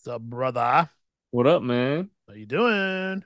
Up, brother? What up, man? How you doing?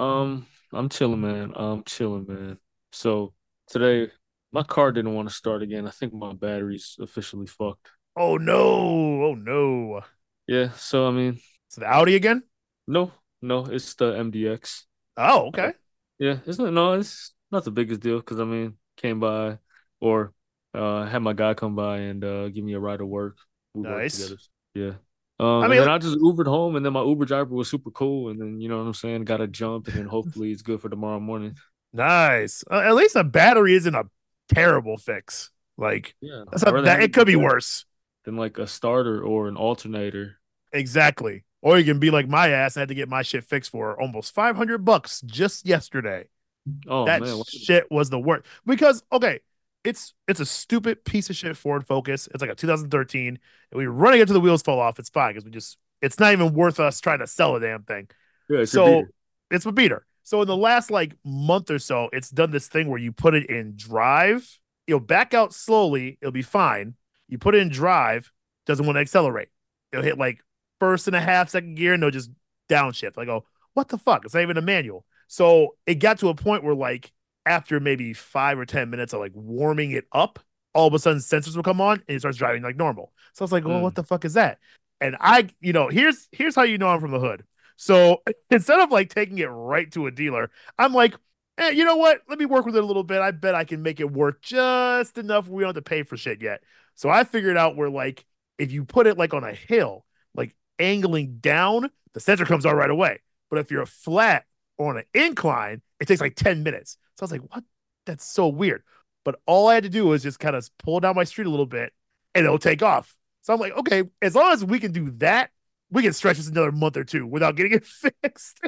I'm chilling, man. I'm chilling, man. So today, my car didn't want to start again. I think my battery's officially fucked. Oh no! Oh no! Yeah, so I mean, It's the Audi again? no, no, it's the MDX. Oh, Uh, okay. yeah, it's not the biggest deal because I mean, came by or had my guy come by and give me a ride to work. We worked Nice. together. Yeah. I And mean, then I just Ubered home, and then my Uber driver was super cool, and then you know what I'm saying, got a jump, and then hopefully it's good for tomorrow morning. nice. At least a battery isn't a terrible fix. Like Yeah, that's I'd not rather that. have It it be could be that worse. than like a starter or an alternator. Exactly. Or you can be like my ass. I had to get my shit fixed for almost $500 just yesterday. Oh That man, shit was the worst because okay, it's a stupid piece of shit Ford Focus. It's like a 2013, and we running into the wheels fall off. It's fine because we just it's not even worth us trying to sell a damn thing. yeah, it's your So beater. it's a beater. So in the last like month or so, it's done this thing where you put it in drive, it'll back out slowly, it'll be fine. You put it in drive, doesn't want to accelerate. It'll hit like first and a half second gear, and it'll just downshift. I go, what the fuck? It's not even a manual. So it got to a point where like after maybe 5 or 10 minutes of like warming it up, all of a sudden sensors will come on and it starts driving like normal. So I was like, well, what Mm. the fuck is that? And here's how you know I'm from the hood. So instead of like taking it right to a dealer, I'm like, you know what? Let me work with it a little bit. I bet I can make it work just enough. We don't have to pay for shit yet. So I figured out where like if you put it like on a hill, like angling down, the sensor comes on right away. But if you're flat or on an incline, it takes like 10 minutes. So I was like, what? That's so weird. But all I had to do was just kind of pull down my street a little bit and it'll take off. So I'm like, okay, as long as we can do that, we can stretch this another month or two without getting it fixed.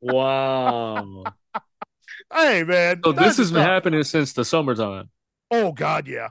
Wow. Hey man, So this times are has been tough. happening since the summertime. Oh God, yeah.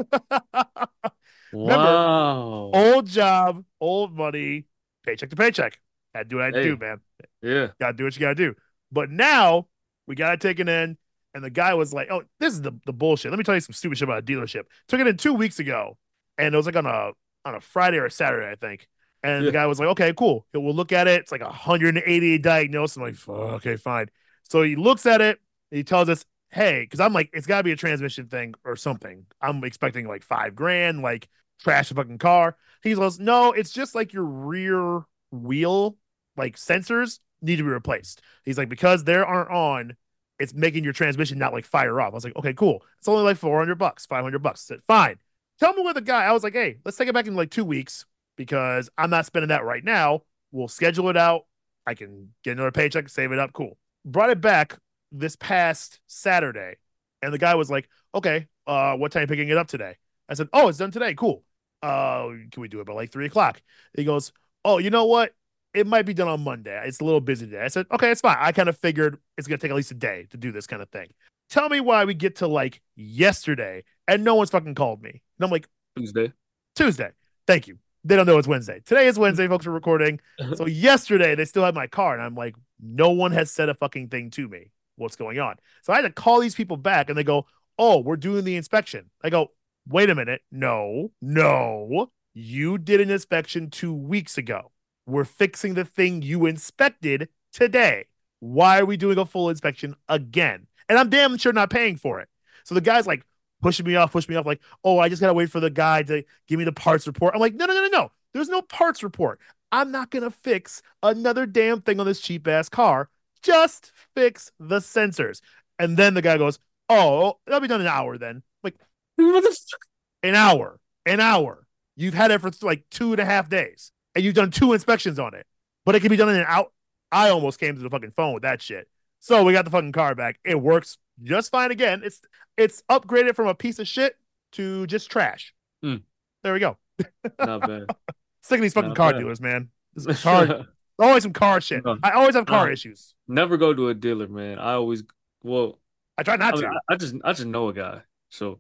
Remember, Wow. old job, old money, paycheck to paycheck. Had to do what I had to do, Hey, man. yeah, Gotta do what you gotta do. But now we got it taken in, and the guy was like, "Oh, this is the bullshit." Let me tell you some stupid shit about a dealership. Took it in 2 weeks ago, and it was like on a Friday or a Saturday, I think. And the yeah. guy was like, "Okay, cool. We'll look at it. It's like 180 diagnosed." I'm like, "Okay, fine." So he looks at it. And he tells us, "Hey," because I'm like, "It's got to be a transmission thing or something." I'm expecting like 5 grand, like trash the fucking car. He goes, "No, it's just like your rear wheel like sensors need to be replaced." He's like, because they aren't on, it's making your transmission not like fire off. I was like, okay, cool. It's only like $400, $500. I said, fine. Tell me where the guy. I was like, hey, let's take it back in like 2 weeks because I'm not spending that right now. We'll schedule it out. I can get another paycheck, save it up. Cool. Brought it back this past Saturday, and the guy was like, okay, what time are you picking it up today? I said, oh, it's done today. Cool. Can we do it by like 3 o'clock? He goes, oh, you know what? It might be done on Monday. It's a little busy today. I said, okay, it's fine. I kind of figured it's going to take at least a day to do this kind of thing. Tell me why we get to like yesterday and no one's fucking called me. And I'm like, Tuesday. Tuesday. Thank you. They don't know it's Wednesday. Today is Wednesday, folks are recording. So yesterday they still had my car. And I'm like, no one has said a fucking thing to me. What's going on? So I had to call these people back and they go, oh, we're doing the inspection. I go, wait a minute. No, no. You did an inspection 2 weeks ago. We're fixing the thing you inspected today. Why are we doing a full inspection again? And I'm damn sure not paying for it. So the guy's like pushing me off, like, oh, I just gotta wait for the guy to give me the parts report. I'm like, no, no, no, no, no. There's no parts report. I'm not gonna fix another damn thing on this cheap ass car. Just fix the sensors. And then the guy goes, oh, that'll be done in an hour then. Like, What the an hour, an hour. You've had it for like 2.5 days, and you've done two inspections on it, but it can be done in an hour. I almost came to the fucking phone with that shit. So we got the fucking car back. It works just fine again. It's upgraded from a piece of shit to just trash. Mm, There we go. not bad. Sick of these fucking Not car bad. dealers, man. This car, always some car shit. No, I always have car no, issues. never go to a dealer, man. I always, well, I try not I mean, to. I just know a guy, so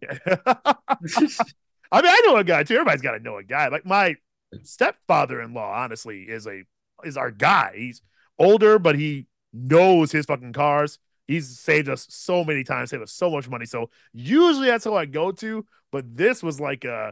I mean, I know a guy too. Everybody's got to know a guy. Like my stepfather-in-law, honestly, is our guy. He's older, but he knows his fucking cars. He's saved us so many times, saved us so much money. So usually that's who I go to. But this was like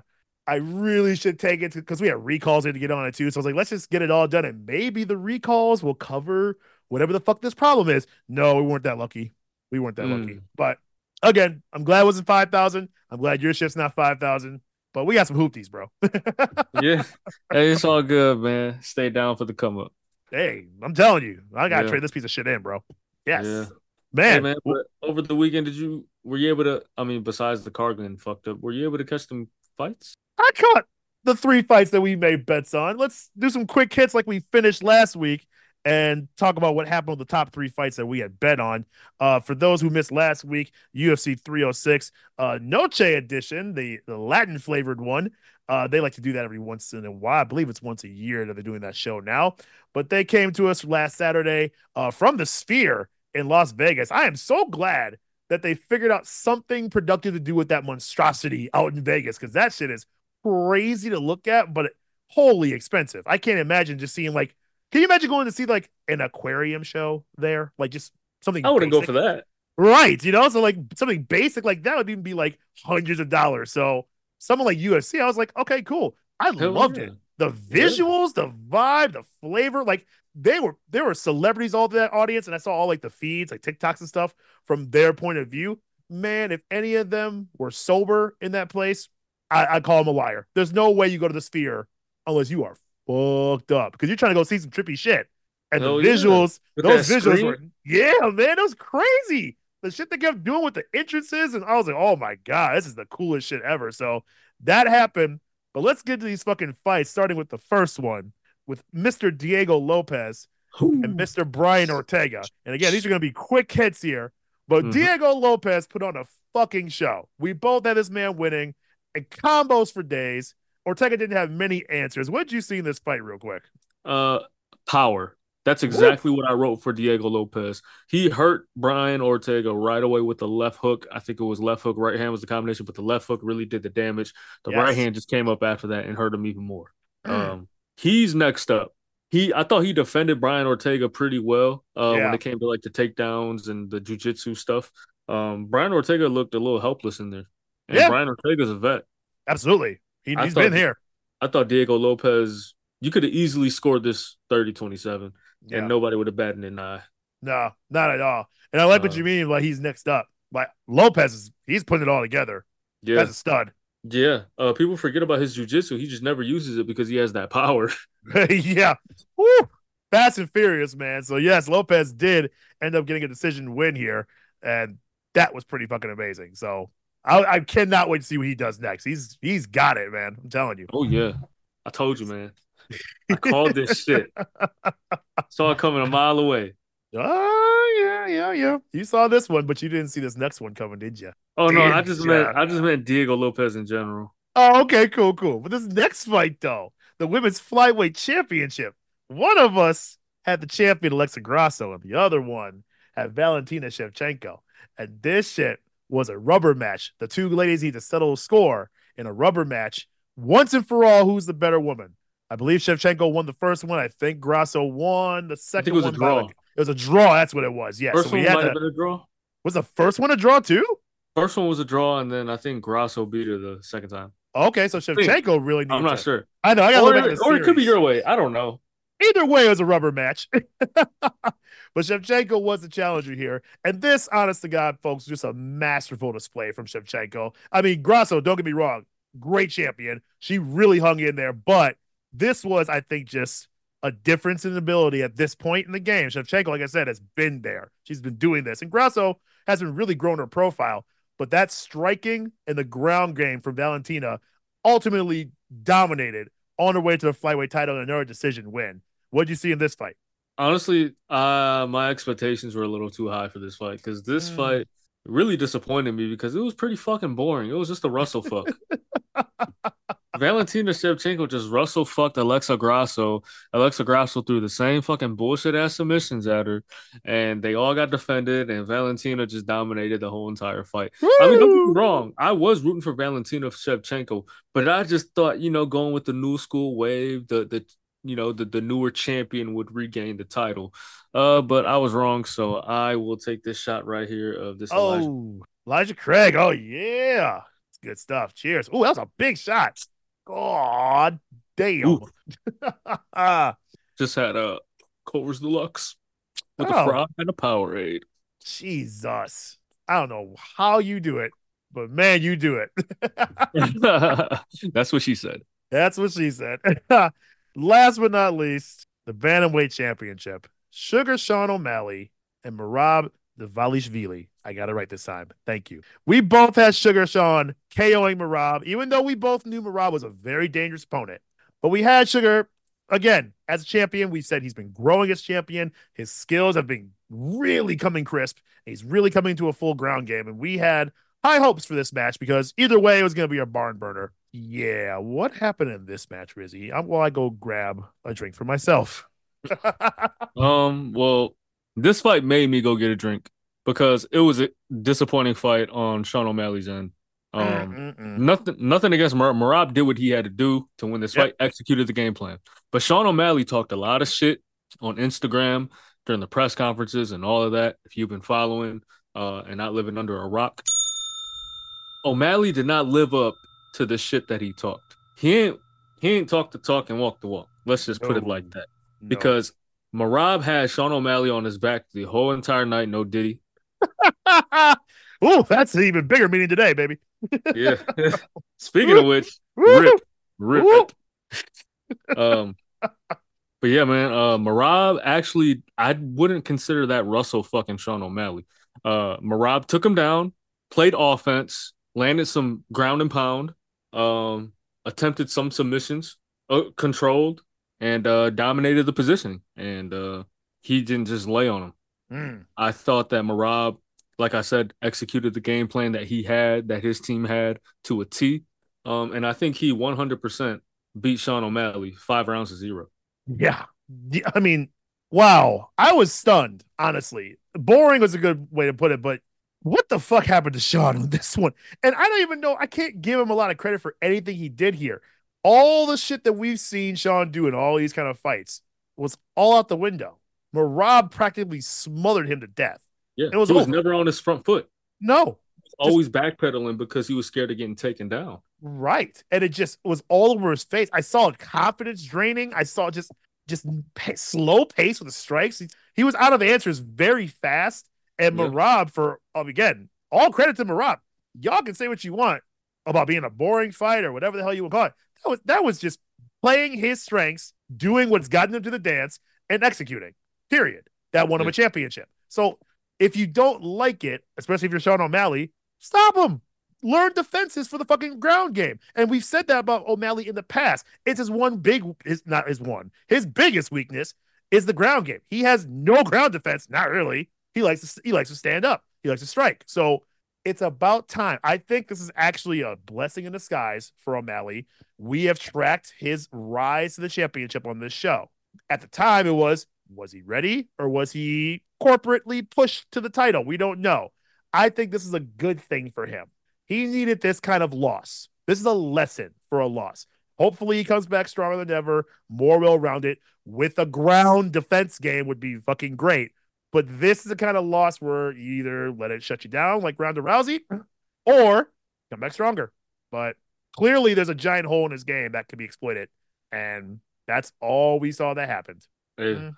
I really should take it because we have recalls to get on it too. So I was like, let's just get it all done, and maybe the recalls will cover whatever the fuck this problem is. No, we weren't that lucky. We weren't that lucky. Mm. But again, I'm glad it wasn't 5,000. I'm glad your shift's not 5,000. But we got some hoopties, bro. Yeah. Hey, it's all good, man. Stay down for the come up. Hey, I'm telling you, I gotta Yeah. trade this piece of shit in, bro. Yeah. Yes, Hey man. man, but over the weekend, were you able to? I mean, besides the car getting fucked up, were you able to catch them fights? I caught the three fights that we made bets on. Let's do some quick hits like we finished last week and talk about what happened with the top three fights that we had bet on. For those who missed last week, UFC 306, Noche edition, the Latin flavored one. They like to do that every once in a while. I believe it's once a year that they're doing that show now. But they came to us last Saturday from the Sphere in Las Vegas. I am so glad that they figured out something productive to do with that monstrosity out in Vegas because that shit is crazy to look at, but wholly expensive. I can't imagine just seeing like, can you imagine going to see like an aquarium show there? Like just something I wouldn't go basic. for that. Right. You know, so like something basic like that would even be like hundreds of dollars. So someone like UFC, I was like, okay, cool. I Hell loved yeah, it. The yeah. visuals, the vibe, the flavor, like there were celebrities all that audience, and I saw all like the feeds, like TikToks and stuff from their point of view. Man, if any of them were sober in that place, I call them a liar. There's no way you go to the Sphere unless you are fucked up because you're trying to go see some trippy shit. And the Hell yeah. visuals, With those that visuals screen. were, yeah, man, it was crazy. The shit they kept doing with the entrances, and I was like, oh my God, this is the coolest shit ever. So that happened. But let's get to these fucking fights, starting with the first one with Mr. Diego Lopez and Mm-hmm. Mr. Brian Ortega. And again, these are going to be quick hits here. But Diego Lopez put on a fucking show. We both had this man winning and combos for days. Ortega didn't have many answers. What did you see in this fight, real quick? Uh, Power. That's Woo! exactly what I wrote for Diego Lopez. He hurt Brian Ortega right away with the left hook. I think it was left hook, right hand was the combination, but the left hook really did the damage. The right Yes. hand just came up after that and hurt him even more. He's next up. I thought he defended Brian Ortega pretty well when Yeah. it came to like the takedowns and the jujitsu stuff. Brian Ortega looked a little helpless in there, and Yeah. Brian Ortega's a vet. Absolutely. I He's been thought here. I thought Diego Lopez, you could have easily scored this 30-27 and Yeah. nobody would have batted an eye. No, not at all. And I like what Uh, you mean. Like he's next up. Like Lopez he's putting it all together. yeah. That's a stud. Yeah. People forget about his jujitsu. He just never uses it because he has that power. Yeah. Woo. Fast and furious, man. So yes, Lopez did end up getting a decision win here, and that was pretty fucking amazing. So I cannot wait to see what he does next. He's got it, man. I'm telling you. Oh, yeah. I told you, man. I called this shit. Saw it coming a mile away. Oh yeah. You saw this one, but you didn't see this next one coming, did you? Oh no, Did ya? I just meant Diego Lopez in general. Oh, okay, cool. But this next fight, though, the women's flyweight championship. One of us had the champion Alexa Grasso, and the other one had Valentina Shevchenko. And this shit was a rubber match. The two ladies need to settle a score in a rubber match once and for all. Who's the better woman? I believe Shevchenko won the first one. I think Grasso won the I think it second was a one by like draw. it was a draw. That's what it was. Yeah. So First we one had might have to. been a draw. Was the first one a draw too? First one was a draw, and then I think Grasso beat her the second time. Okay, so I think. Shevchenko really I'm needed not to. sure. I know. I gotta look back at the Or it could be series. your way. I don't know. Either way, it was a rubber match. But Shevchenko was the challenger here. And this, honest to God, folks, just a masterful display from Shevchenko. I mean, Grasso, don't get me wrong, great champion. She really hung in there. But this was, I think, just a difference in ability at this point in the game. Shevchenko, like I said, has been there. She's been doing this. And Grasso hasn't really grown her profile. But that striking and the ground game from Valentina ultimately dominated on her way to the flyweight title and another decision win. What did you see in this fight? Honestly, my expectations were a little too high for this fight because this Mm. fight really disappointed me because it was pretty fucking boring. It was just a Russell fuck. Valentina Shevchenko just Russell fucked Alexa Grasso. Alexa Grasso threw the same fucking bullshit ass submissions at her, and they all got defended. And Valentina just dominated the whole entire fight. I mean, don't get me Woo! wrong. I was rooting for Valentina Shevchenko, but I just thought, going with the new school wave, the newer champion would regain the title. But I was wrong, so I will take this shot right here of this Elijah. Oh, Elijah Craig. Oh, yeah. It's good stuff. Cheers. Oh, that was a big shot. God damn. Ooh, just had a Coors Deluxe with a Oh, fry and a Powerade. Jesus. I don't know how you do it, but man, you do it. That's what she said. That's what she said. Last but not least, the Bantamweight Championship. Sugar Sean O'Malley and Merab Dvalishvili. I got it right this time. Thank you. We both had Sugar Sean KOing Merab, even though we both knew Merab was a very dangerous opponent. But we had Sugar, again, as a champion. We said he's been growing as champion. His skills have been really coming crisp. He's really coming to a full ground game. And we had high hopes for this match because either way, it was going to be a barn burner. Yeah, what happened in this match, Rizzy? While I go grab a drink for myself. Well, this fight made me go get a drink because it was a disappointing fight on Sean O'Malley's end. Nothing against Marab. Marab did what he had to do to win this fight, executed the game plan. But Sean O'Malley talked a lot of shit on Instagram during the press conferences and all of that. If you've been following and not living under a rock, O'Malley did not live up to the shit that he talked. He ain't talk the talk and walk the walk. Let's just put it like that. No. Because Merab had Sean O'Malley on his back the whole entire night, no Diddy. Oh, that's an even bigger meaning today, baby. Yeah. Speaking of which, rip. But yeah, man, Merab actually, I wouldn't consider that Russell fucking Sean O'Malley. Merab took him down, played offense, landed some ground and pound, attempted some submissions, controlled, and dominated the positioning. And he didn't just lay on him. I thought that Merab, like I said, executed the game plan that he had, that his team had to a T. And I think he 100% beat Sean O'Malley 5-0. Yeah. I mean, wow. I was stunned, honestly. Boring was a good way to put it, but what the fuck happened to Sean on this one? And I don't even know. I can't give him a lot of credit for anything he did here. All the shit that we've seen Sean do in all these kind of fights was all out the window. Merab practically smothered him to death. Yeah, it was he was never on his front foot. No. Always backpedaling because he was scared of getting taken down. Right. And it just was all over his face. I saw confidence draining. I saw just slow pace with the strikes. He was out of answers very fast. And Merab, for again, all credit to Merab. Y'all can say what you want about being a boring fight or whatever the hell you would call it. That was just playing his strengths, doing what's gotten him to the dance, and executing. Period. That won him a championship. So if you don't like it, especially if you're Sean O'Malley, stop him. Learn defenses for the fucking ground game. And we've said that about O'Malley in the past. It's his biggest weakness is the ground game. He has no ground defense. Not really. He likes to stand up. He likes to strike. So it's about time. I think this is actually a blessing in disguise for O'Malley. We have tracked his rise to the championship on this show. At the time, it was he ready or was he corporately pushed to the title? We don't know. I think this is a good thing for him. He needed this kind of loss. This is a lesson for a loss. Hopefully he comes back stronger than ever, more well-rounded, with a ground defense game would be fucking great. But this is the kind of loss where you either let it shut you down like Ronda Rousey or come back stronger. But clearly there's a giant hole in his game that can be exploited. And that's all we saw that happened. Hey,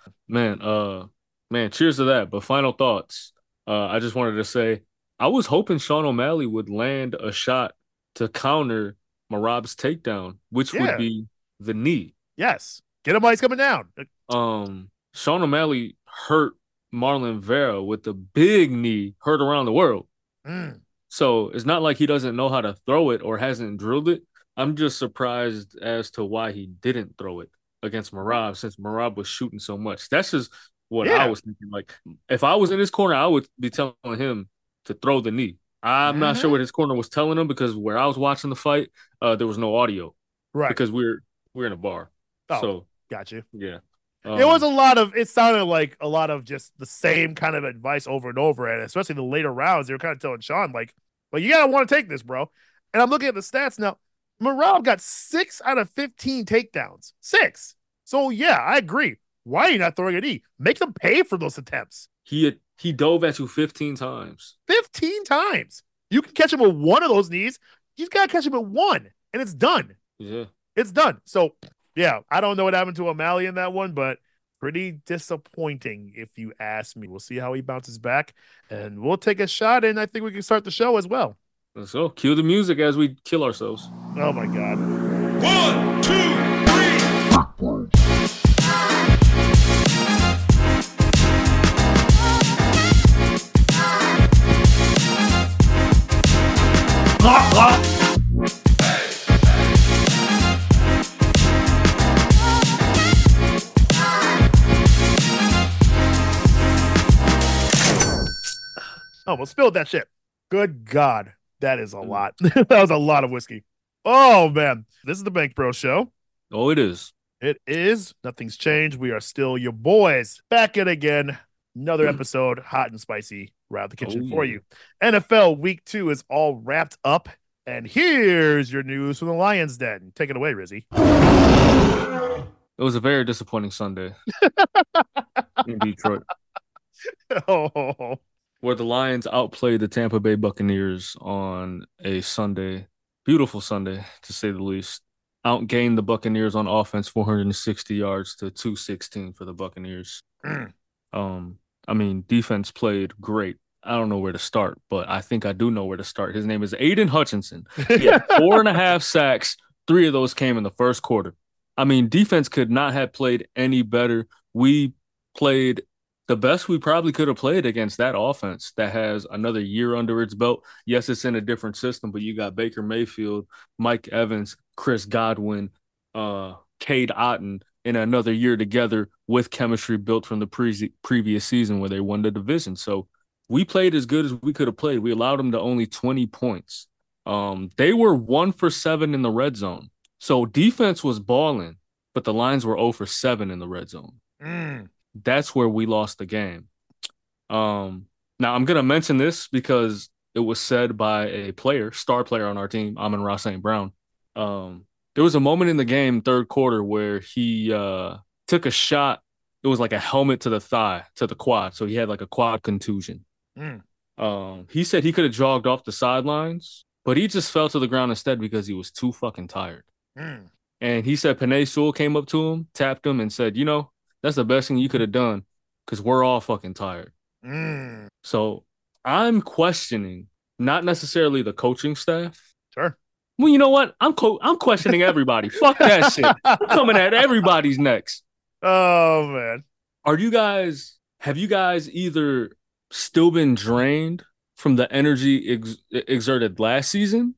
man, cheers to that. But final thoughts. I just wanted to say, I was hoping Sean O'Malley would land a shot to counter Merab's takedown, which would be the knee. Yes. Get him while he's coming down. Sean O'Malley hurt Marlon Vera with the big knee, heard around the world. So it's not like he doesn't know how to throw it or hasn't drilled it. I'm just surprised as to why he didn't throw it against Merab, since Merab was shooting so much. That's just what I was thinking. Like, if I was in his corner, I would be telling him to throw the knee. I'm not sure what his corner was telling him, because where I was watching the fight, there was no audio. Right. Because we're in a bar. So got you. Yeah. It was it sounded like a lot of just the same kind of advice over and over. And especially the later rounds, they were kind of telling Sean, like, well, you gotta want to take this, bro. And I'm looking at the stats now. Merab got 6 out of 15 takedowns. 6. So yeah, I agree. Why are you not throwing a knee? Make them pay for those attempts. He dove at you 15 times. 15 times. You can catch him with one of those knees. You just gotta catch him with one, and it's done. Yeah. it's done. So yeah, I don't know what happened to O'Malley in that one, but pretty disappointing if you ask me. We'll see how he bounces back, and we'll take a shot, and I think we can start the show as well. Let's go. Cue the music as we kill ourselves. Oh my god. 1, 2, 3. Almost spilled that shit. Good God. That is a lot. That was a lot of whiskey. Oh, man. This is the Bank Bro Show. Oh, it is. It is. Nothing's changed. We are still your boys. Back at again. Another episode, hot and spicy, right out the kitchen for you. NFL Week 2 is all wrapped up. And here's your news from the Lions Den. Take it away, Rizzy. It was a very disappointing Sunday in Detroit. Oh, where the Lions outplayed the Tampa Bay Buccaneers on a Sunday. Beautiful Sunday, to say the least. Outgained the Buccaneers on offense 460 yards to 216 for the Buccaneers. I mean, defense played great. I don't know where to start, but I think I do know where to start. His name is Aiden Hutchinson. He had 4.5 sacks. 3 of those came in the first quarter. I mean, defense could not have played any better. We played the best we probably could have played against that offense that has another year under its belt. Yes, it's in a different system, but you got Baker Mayfield, Mike Evans, Chris Godwin, Cade Otton in another year together with chemistry built from the previous season where they won the division. So we played as good as we could have played. We allowed them to only 20 points. They were 1 for 7 in the red zone. So defense was balling, but the Lions were 0 for 7 in the red zone. That's where we lost the game. Now, I'm going to mention this because it was said by a player, star player on our team, Amon-Ra St. Brown. There was a moment in the game, third quarter, where he took a shot. It was like a helmet to the thigh, to the quad. So he had like a quad contusion. He said he could have jogged off the sidelines, but he just fell to the ground instead because he was too fucking tired. And he said Penei Sewell came up to him, tapped him, and said, you know, that's the best thing you could have done because we're all fucking tired. So I'm questioning not necessarily the coaching staff. Sure. Well, you know what? I'm questioning everybody. Fuck that shit. I'm coming at everybody's necks. Oh, man. Have you guys either still been drained from the energy exerted last season?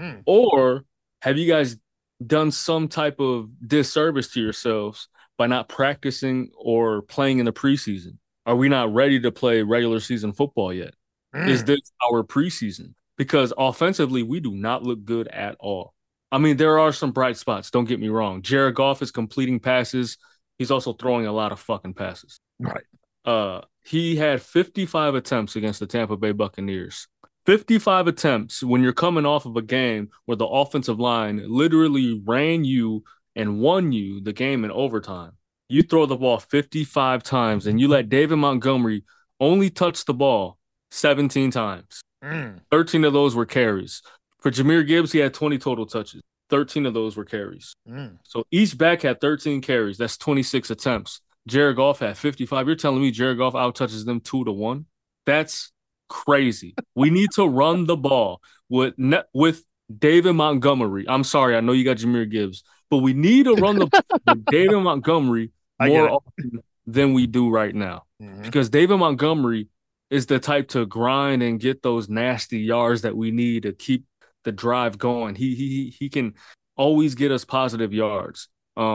Or have you guys done some type of disservice to yourselves by not practicing or playing in the preseason? Are we not ready to play regular season football yet? Is this our preseason? Because offensively, we do not look good at all. I mean, there are some bright spots. Don't get me wrong. Jared Goff is completing passes. He's also throwing a lot of fucking passes. Right. He had 55 attempts against the Tampa Bay Buccaneers. 55 attempts when you're coming off of a game where the offensive line literally ran you and won you the game in overtime. You throw the ball 55 times and you let David Montgomery only touch the ball 17 times. 13 of those were carries. For Jahmyr Gibbs, he had 20 total touches. 13 of those were carries. So each back had 13 carries. That's 26 attempts. Jared Goff had 55. You're telling me Jared Goff outtouches them 2-1? That's crazy. We need to run the ball with David Montgomery. I'm sorry, I know you got Jahmyr Gibbs, but we need to run the ball with David Montgomery more often than we do right now. Because David Montgomery is the type to grind and get those nasty yards that we need to keep the drive going. He can always get us positive yards.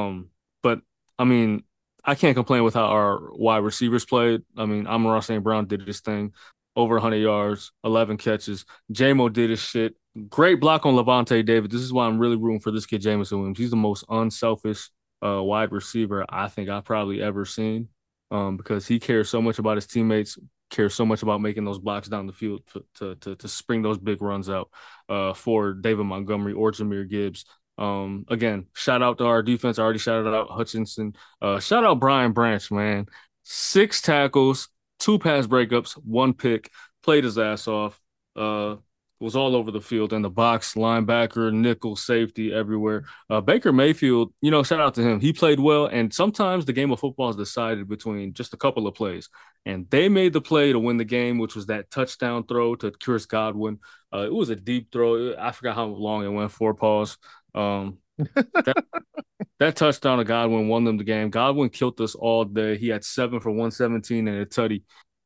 But I mean, I can't complain with how our wide receivers played. I mean, Amon-Ra St. Brown did his thing, over 100 yards, 11 catches. J-Mo did his shit. Great block on Levante David. This is why I'm really rooting for this kid, Jameson Williams. He's the most unselfish wide receiver I think I've probably ever seen, because he cares so much about his teammates, cares so much about making those blocks down the field to spring those big runs out for David Montgomery or Jahmyr Gibbs. Again, shout out to our defense. I already shouted out Hutchinson. Shout out Brian Branch, man. 6 tackles, 2 pass breakups, 1 pick, played his ass off. was all over the field in the box, linebacker, nickel, safety, everywhere. Baker Mayfield, shout out to him. He played well, and sometimes the game of football is decided between just a couple of plays. And they made the play to win the game, which was that touchdown throw to Chris Godwin. It was a deep throw. I forgot how long it went, 4 paws. That touchdown to Godwin won them the game. Godwin killed us all day. He had 7 for 117 and a tutty.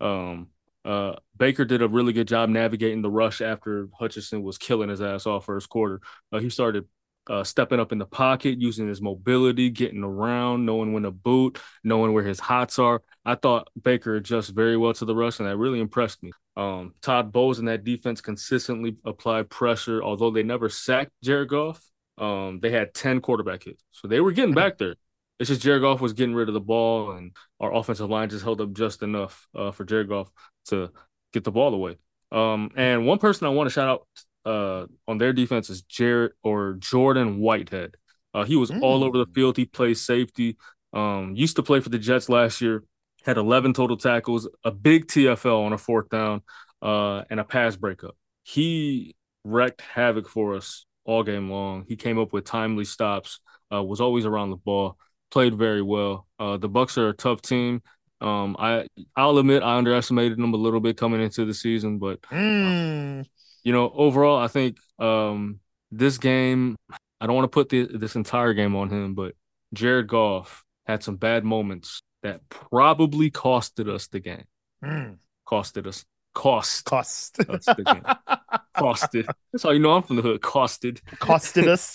Baker did a really good job navigating the rush after Hutchinson was killing his ass off first quarter. He started stepping up in the pocket, using his mobility, getting around, knowing when to boot, knowing where his hots are. I thought Baker adjusted very well to the rush, and that really impressed me. Todd Bowles and that defense consistently applied pressure, although they never sacked Jared Goff. They had 10 quarterback hits. So they were getting back there. It's just Jared Goff was getting rid of the ball, and our offensive line just held up just enough for Jared Goff to get the ball away. And one person I want to shout out on their defense is Jordan Whitehead. He was all over the field. He plays safety. Used to play for the Jets last year. Had 11 total tackles, a big TFL on a 4th down, and a pass breakup. He wreaked havoc for us all game long. He came up with timely stops, was always around the ball, played very well. The Bucs are a tough team. I'll admit I underestimated them a little bit coming into the season, but overall, I think this game, I don't want to put this entire game on him, but Jared Goff had some bad moments that probably costed us the game. Costed us. Cost us the game. Costed. That's how you know I'm from the hood. Costed us.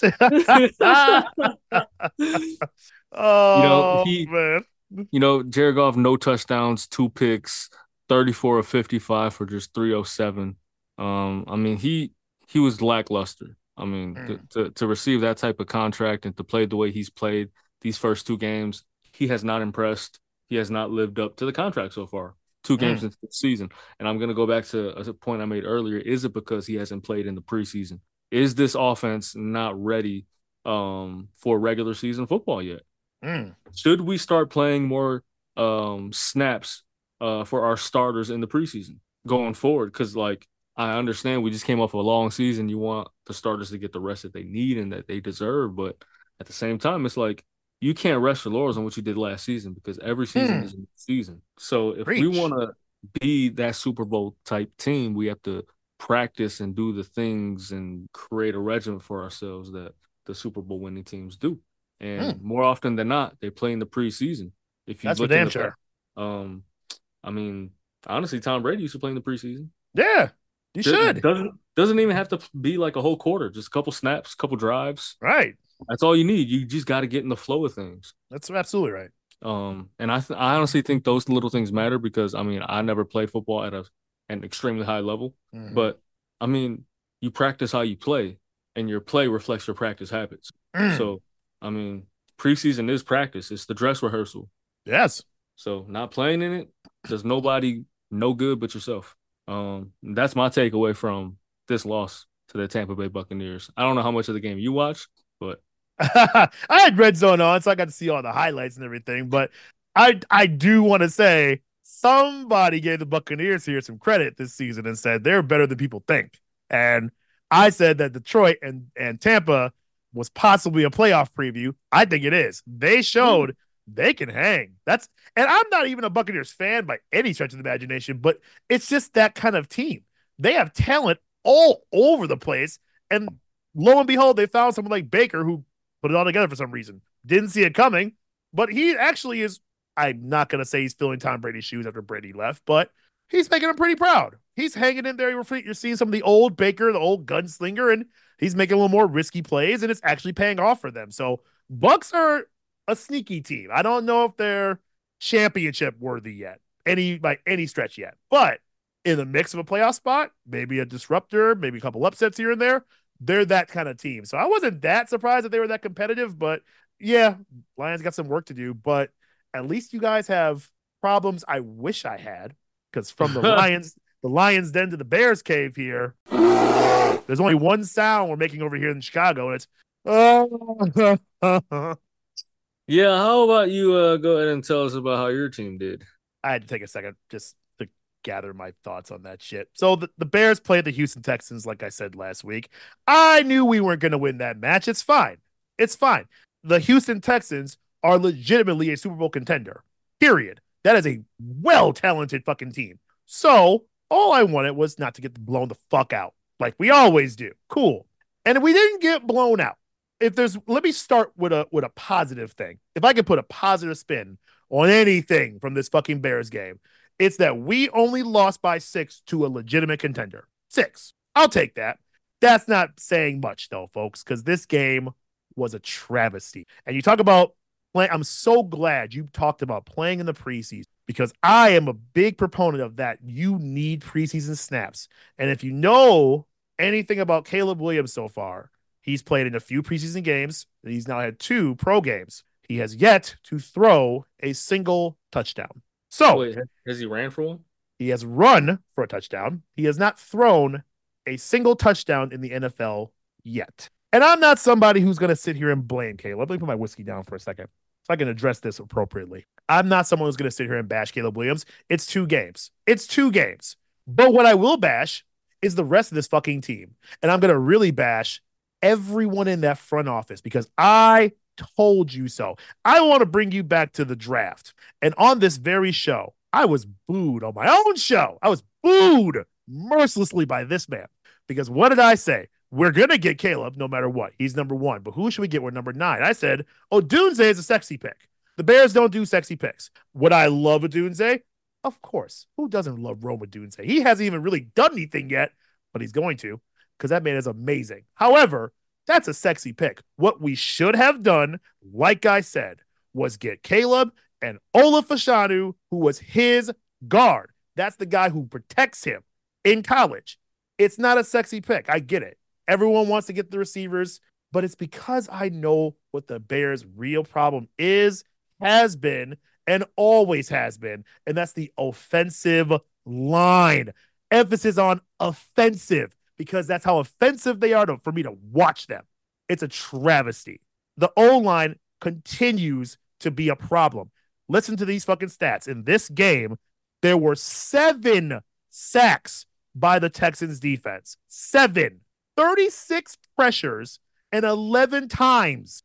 Man. Jared Goff, no touchdowns, 2 picks, 34 of 55 for just 307. He was lackluster. To receive that type of contract and to play the way he's played these first 2 games, he has not impressed. He has not lived up to the contract so far. 2 games into the season. And I'm going to go back to a point I made earlier. Is it because he hasn't played in the preseason? Is this offense not ready for regular season football yet? Should we start playing more snaps for our starters in the preseason going forward? Because, I understand we just came off a long season. You want the starters to get the rest that they need and that they deserve. But at the same time, it's like, you can't rest your laurels on what you did last season because every season is a new season. So if we want to be that Super Bowl type team, we have to practice and do the things and create a regimen for ourselves that the Super Bowl winning teams do. And more often than not, they play in the preseason. If you That's look for damn sure. Honestly, Tom Brady used to play in the preseason. Yeah, you should. Doesn't even have to be like a whole quarter, just a couple snaps, couple drives. Right. That's all you need. You just got to get in the flow of things. That's absolutely right. And I honestly think those little things matter because, I never played football at an extremely high level. But, you practice how you play, and your play reflects your practice habits. So, preseason is practice. It's the dress rehearsal. Yes. So not playing in it does nobody no good but yourself. That's my takeaway from this loss to the Tampa Bay Buccaneers. I don't know how much of the game you watched, but I had Red Zone on, so I got to see all the highlights and everything. But I do want to say somebody gave the Buccaneers here some credit this season and said they're better than people think. And I said that Detroit and Tampa was possibly a playoff preview. I think it is. They showed they can hang. And I'm not even a Buccaneers fan by any stretch of the imagination, but it's just that kind of team. They have talent all over the place. And lo and behold, they found someone like Baker who put it all together for some reason. Didn't see it coming, but he actually is. I'm not going to say he's filling Tom Brady's shoes after Brady left, but he's making him pretty proud. He's hanging in there. You're seeing some of the old Baker, the old gunslinger, and he's making a little more risky plays, and it's actually paying off for them. So Bucs are a sneaky team. I don't know if they're championship worthy yet, by any stretch yet, but in the mix of a playoff spot, maybe a disruptor, maybe a couple upsets here and there, they're that kind of team. So I wasn't that surprised that they were that competitive, but yeah, Lions got some work to do, but at least you guys have problems I wish I had, because from the Lions den to the Bears cave here, there's only one sound we're making over here in Chicago, and it's yeah. How about you go ahead and tell us about how your team did? I had to take a second just to gather my thoughts on that shit. So the Bears played the Houston Texans, like I said last week. I knew we weren't going to win that match. It's fine. It's fine. The Houston Texans are legitimately a Super Bowl contender, period. That is a well-talented fucking team. So all I wanted was not to get blown the fuck out like we always do. Cool. And we didn't get blown out. Let me start with a positive thing. If I could put a positive spin on anything from this fucking Bears game, it's that we only lost by 6 to a legitimate contender. 6. I'll take that. That's not saying much though, folks, because this game was a travesty. And you talk about playing. I'm so glad you talked about playing in the preseason because I am a big proponent of that. You need preseason snaps. And if you know anything about Caleb Williams so far, he's played in a few preseason games. He's now had 2 pro games. He has yet to throw a single touchdown. So, wait, has he ran for one? He has run for a touchdown. He has not thrown a single touchdown in the NFL yet. And I'm not somebody who's going to sit here and blame Caleb. Let me put my whiskey down for a second so I can address this appropriately. I'm not someone who's going to sit here and bash Caleb Williams. It's 2 games. It's 2 games. But what I will bash is the rest of this fucking team. And I'm going to really bash everyone in that front office because I told you so. I want to bring you back to the draft. And on this very show, I was booed on my own show. I was booed mercilessly by this man because what did I say? We're going to get Caleb no matter what. He's number 1. But who should we get? We're number 9. I said, Odunze is a sexy pick. The Bears don't do sexy picks. Would I love Odunze? Of course. Who doesn't love Rome Odunze? He hasn't even really done anything yet, but he's going to because that man is amazing. However, that's a sexy pick. What we should have done, like I said, was get Caleb and Ola Fashanu, who was his guard. That's the guy who protects him in college. It's not a sexy pick. I get it. Everyone wants to get the receivers, but it's because I know what the Bears' real problem is, has been, and always has been, and that's the offensive line. Emphasis on offensive, because that's how offensive they are for me to watch them. It's a travesty. The O-line continues to be a problem. Listen to these fucking stats. In this game, there were 7 sacks by the Texans defense. 7. 36 pressures and 11 times,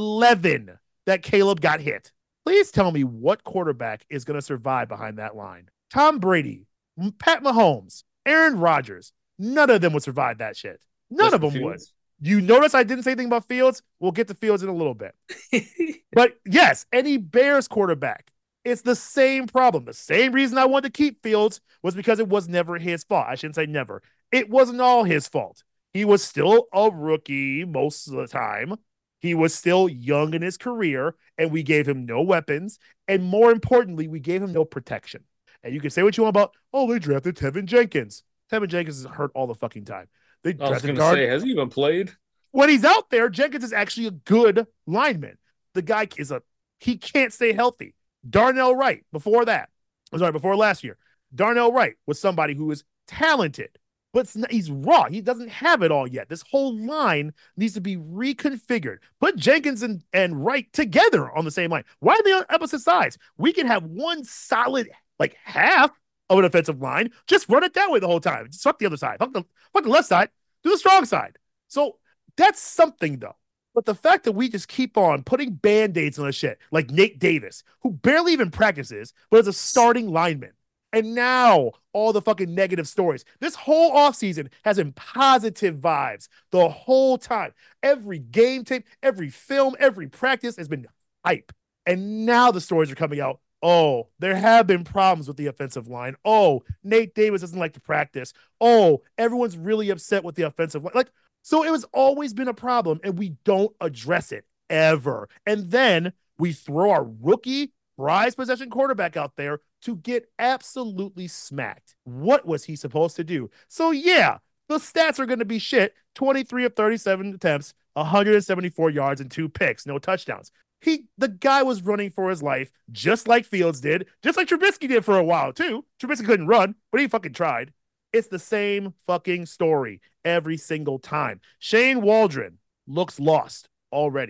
11 that Caleb got hit. Please tell me what quarterback is going to survive behind that line. Tom Brady, Pat Mahomes, Aaron Rodgers, none of them would survive that shit. None of them would. You notice I didn't say anything about Fields? We'll get to Fields in a little bit. But yes, any Bears quarterback, it's the same problem. The same reason I wanted to keep Fields was because it was never his fault. I shouldn't say never. It wasn't all his fault. He was still a rookie most of the time. He was still young in his career, and we gave him no weapons. And more importantly, we gave him no protection. And you can say what you want about, they drafted Tevin Jenkins. Tevin Jenkins is hurt all the fucking time. I was going to say, has he even played? When he's out there, Jenkins is actually a good lineman. The guy he can't stay healthy. Darnell Wright, before last year, Darnell Wright was somebody who is talented, but he's raw. He doesn't have it all yet. This whole line needs to be reconfigured. Put Jenkins and Wright together on the same line. Why are they on opposite sides? We can have one solid, half of an offensive line. Just run it that way the whole time. Just fuck the other side. Fuck the left side. Do the strong side. So that's something, though. But the fact that we just keep on putting Band-Aids on the shit, like Nate Davis, who barely even practices, but is a starting lineman. And now all the fucking negative stories. This whole offseason has been positive vibes the whole time. Every game tape, every film, every practice has been hype. And now the stories are coming out. Oh, there have been problems with the offensive line. Oh, Nate Davis doesn't like to practice. Oh, everyone's really upset with the offensive line. So it was always been a problem, and we don't address it ever. And then we throw our rookie prize possession quarterback out there to get absolutely smacked. What was he supposed to do? So yeah, the stats are going to be shit. 23 of 37 attempts, 174 yards and 2 picks, no touchdowns. The guy was running for his life, just like Fields did, just like Trubisky did for a while too. Trubisky couldn't run, but he fucking tried. It's the same fucking story every single time. Shane Waldron looks lost already.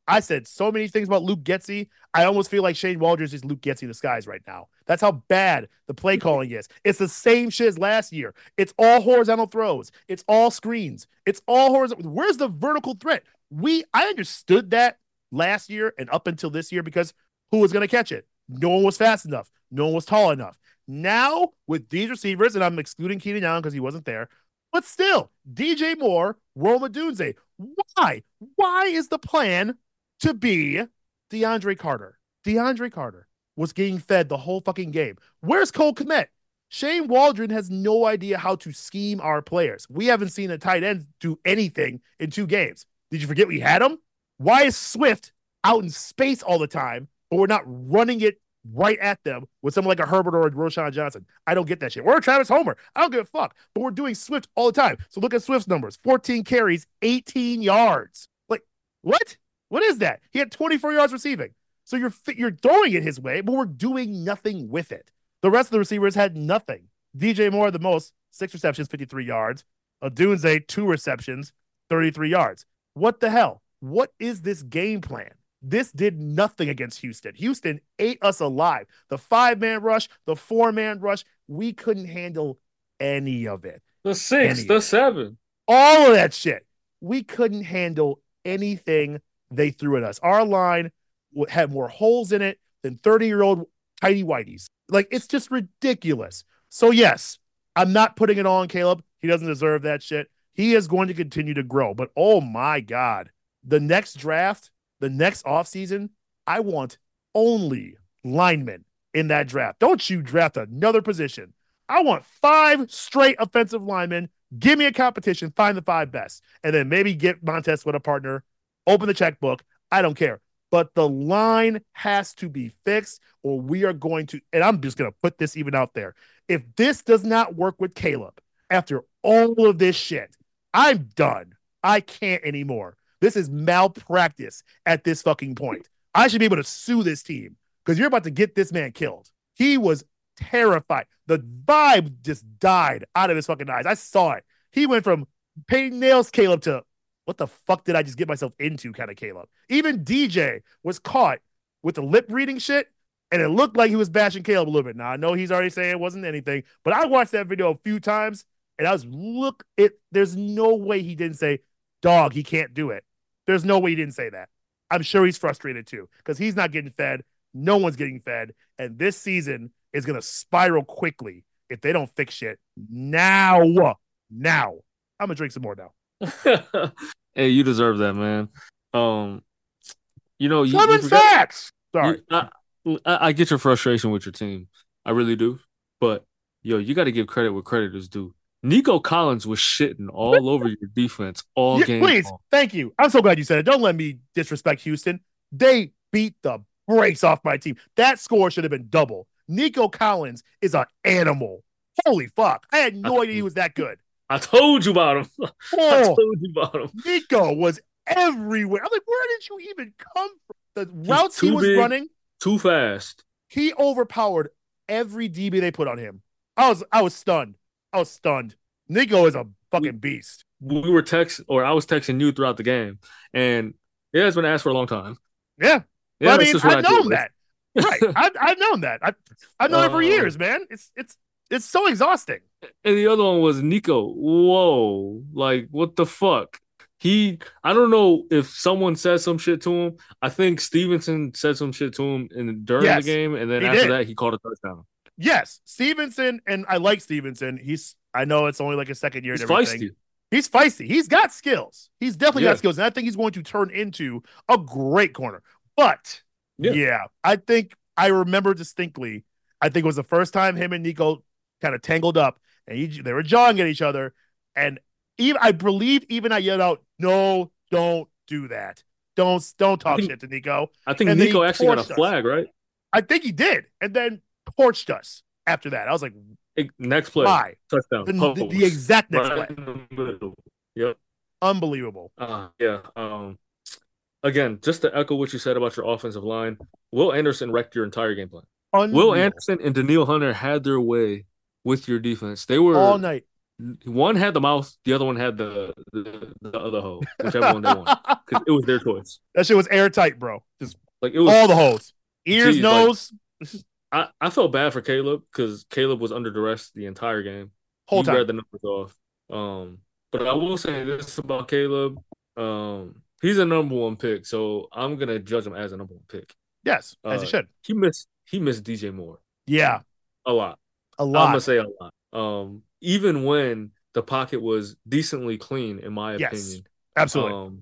I said so many things about Luke Getsy. I almost feel like Shane Waldron is Luke Getsy in disguise right now. That's how bad the play calling is. It's the same shit as last year. It's all horizontal throws. It's all screens. It's all horizontal. Where's the vertical threat? I understood that last year and up until this year because who was going to catch it? No one was fast enough. No one was tall enough. Now, with these receivers, and I'm excluding Keenan Allen because he wasn't there, but still, DJ Moore, Rome Odunze. Why? Why is the plan to be DeAndre Carter? DeAndre Carter was getting fed the whole fucking game. Where's Cole Kmet? Shane Waldron has no idea how to scheme our players. We haven't seen a tight end do anything in 2 games. Did you forget we had him? Why is Swift out in space all the time, but we're not running it right at them with someone like a Herbert or a Roschon Johnson? I don't get that shit. Or a Travis Homer. I don't give a fuck. But we're doing Swift all the time. So look at Swift's numbers. 14 carries, 18 yards. Like, what? What is that? He had 24 yards receiving. So you're throwing it his way, but we're doing nothing with it. The rest of the receivers had nothing. DJ Moore the most, 6 receptions, 53 yards. Odunze, 2 receptions, 33 yards. What the hell? What is this game plan? This did nothing against Houston. Houston ate us alive. The 5-man rush, the 4-man rush, we couldn't handle any of it. The 6, the 7. All of that shit. We couldn't handle anything they threw at us. Our line had more holes in it than 30-year-old tidy whiteys. Like, it's just ridiculous. So, yes, I'm not putting it all on Caleb. He doesn't deserve that shit. He is going to continue to grow. But, oh, my God, the next draft, the next offseason, I want only linemen in that draft. Don't you draft another position. I want 5 straight offensive linemen. Give me a competition, find the 5 best, and then maybe get Montez with a partner, open the checkbook. I don't care. But the line has to be fixed, or we are going to, and I'm just going to put this even out there. If this does not work with Caleb after all of this shit, I'm done. I can't anymore. This is malpractice at this fucking point. I should be able to sue this team because you're about to get this man killed. He was terrified. The vibe just died out of his fucking eyes. I saw it. He went from painting nails Caleb to what the fuck did I just get myself into kind of Caleb. Even DJ was caught with the lip reading shit, and it looked like he was bashing Caleb a little bit. Now, I know he's already saying it wasn't anything, but I watched that video a few times, and I was, there's no way he didn't say, dog, he can't do it. There's no way he didn't say that. I'm sure he's frustrated too, because he's not getting fed. No one's getting fed, and this season is going to spiral quickly if they don't fix shit now. Now. I'm going to drink some more now. Hey, you deserve that, man. You facts. Sorry. I get your frustration with your team. I really do. But, you got to give credit where credit is due. Nico Collins was shitting all over your defense all game. Please, thank you. I'm so glad you said it. Don't let me disrespect Houston. They beat the brakes off my team. That score should have been double. Nico Collins is an animal. Holy fuck. I had no idea he was that good. I told you about him. I told you about him. Nico was everywhere. I'm like, where did you even come from? The routes he was running. Too fast. He overpowered every DB they put on him. I was stunned. I was stunned. Nico is a fucking beast. I was texting you throughout the game, and it has been asked for a long time. Yeah. I mean, I've known that. Right. I've known that. I've known it for years, man. It's so exhausting. And the other one was Nico. Whoa. Like, what the fuck? I don't know if someone said some shit to him. I think Stevenson said some shit to him during the game, and then after that, he called a touchdown. Yes, Stevenson, and I like Stevenson. I know it's only like his second year and everything. Feisty. He's feisty. He's got skills. He's definitely got skills, and I think he's going to turn into a great corner. But, I think I remember distinctly, I think it was the first time him and Nico kind of tangled up, and they were jawing at each other, and I believe I yelled out, "No, don't do that. Don't talk shit to Nico." I think Nico actually got a flag, right? I think he did, and then torched us after that. I was like, next play, touchdown, the exact next play. Yep, unbelievable. Again, just to echo what you said about your offensive line, Will Anderson wrecked your entire game plan. Will Anderson and Danielle Hunter had their way with your defense. They were all night. One had the mouth, the other one had the other hoe, whichever one they want, because it was their choice. That shit was airtight, bro. Just Like it was all the holes, ears, geez, like nose, I felt bad for Caleb because Caleb was under duress the entire game. whole He read time. the numbers off. But I will say this about Caleb. He's a number one pick, so I'm gonna judge him as a number one pick. Yes, as you should. He missed DJ Moore Yeah, a lot. a I'm lot. gonna say a lot. Even when the pocket was decently clean, in my Yes, opinion. absolutely.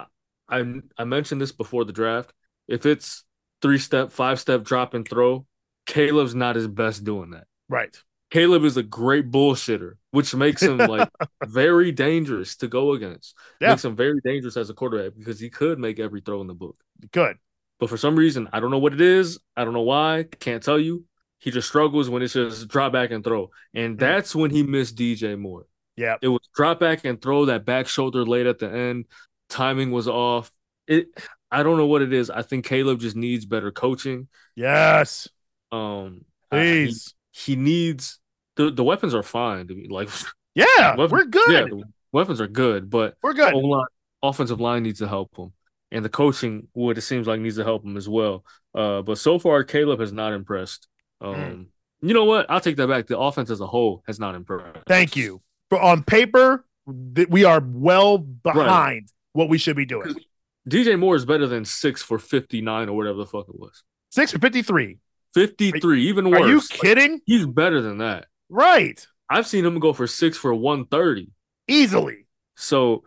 I mentioned this before the draft. If it's 3-step, 5-step drop and throw, Caleb's not his best doing that. Right. Caleb is a great bullshitter, which makes him like very dangerous to go against. Yeah. Makes him very dangerous as a quarterback because he could make every throw in the book. Good. But for some reason, I don't know what it is. I don't know why. Can't tell you. He just struggles when it's just drop back and throw. And that's when he missed DJ Moore. Yeah. It was drop back and throw, that back shoulder late at the end. Timing was off. I don't know what it is. I think Caleb just needs better coaching. Yes. Please. He needs the weapons are fine. Like yeah, we're good. Yeah, the weapons are good, but we're good. Offensive line needs to help him. And the coaching, it seems like, needs to help him as well. But so far, Caleb has not impressed. You know what? I'll take that back. The offense as a whole has not impressed. Thank you. On paper, we are well behind what we should be doing. DJ Moore is better than 6 for 59 or whatever the fuck it was. 6 for 53. 53, even worse. Are you kidding? Like, he's better than that. Right. I've seen him go for 6 for 130. Easily. So,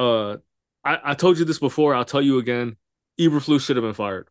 I told you this before. I'll tell you again. Eberflus should have been fired.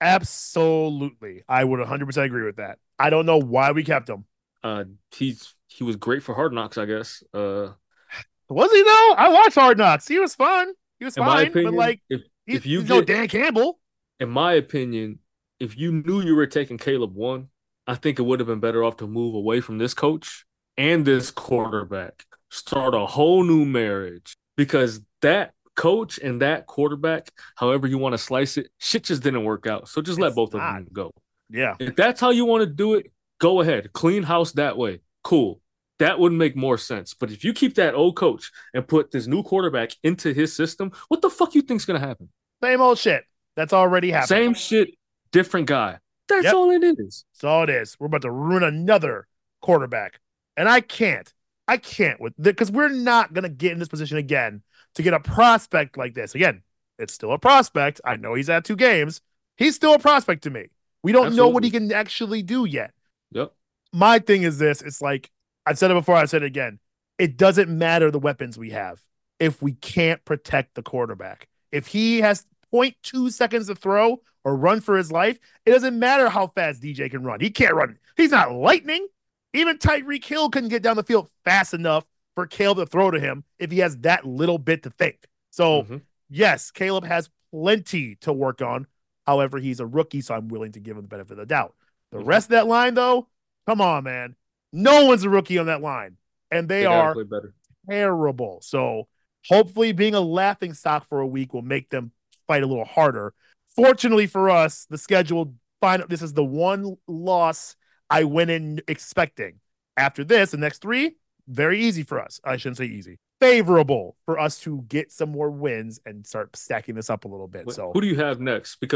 Absolutely. I would 100% agree with that. I don't know why we kept him. He was great for Hard Knocks, I guess. Was he though? I watched Hard Knocks. He was fun. He was fine. Opinion, but like, if you know Dan Campbell. In my opinion, if you knew you were taking Caleb 1, I think it would have been better off to move away from this coach and this quarterback. Start a whole new marriage, because that coach and that quarterback, however you want to slice it, shit just didn't work out. So just let both of them go. Yeah. If that's how you want to do it, go ahead. Clean house that way. Cool. That would make more sense. But if you keep that old coach and put this new quarterback into his system, what the fuck you think's going to happen? Same old shit. That's already happened. Same shit, different guy. That's all it is. That's all it is. We're about to ruin another quarterback. And I can't with because we're not going to get in this position again to get a prospect like this. Again, it's still a prospect. I know he's had 2 games. He's still a prospect to me. We don't know what he can actually do yet. Yep. My thing is this. It's like, I've said it before, I said it again. It doesn't matter the weapons we have if we can't protect the quarterback. If he has 0.2 seconds to throw or run for his life, it doesn't matter how fast DJ can run. He can't run. He's not lightning. Even Tyreek Hill couldn't get down the field fast enough for Caleb to throw to him if he has that little bit to think. So, yes, Caleb has plenty to work on. However, he's a rookie, so I'm willing to give him the benefit of the doubt. The rest of that line, though, come on, man. No one's a rookie on that line, and they are terrible. So hopefully being a laughing stock for a week will make them fight a little harder. Fortunately for us, the schedule, this is the one loss I went in expecting. After this, the next 3, very easy for us. I shouldn't say easy. Favorable for us to get some more wins and start stacking this up a little bit. So who do you have next? Because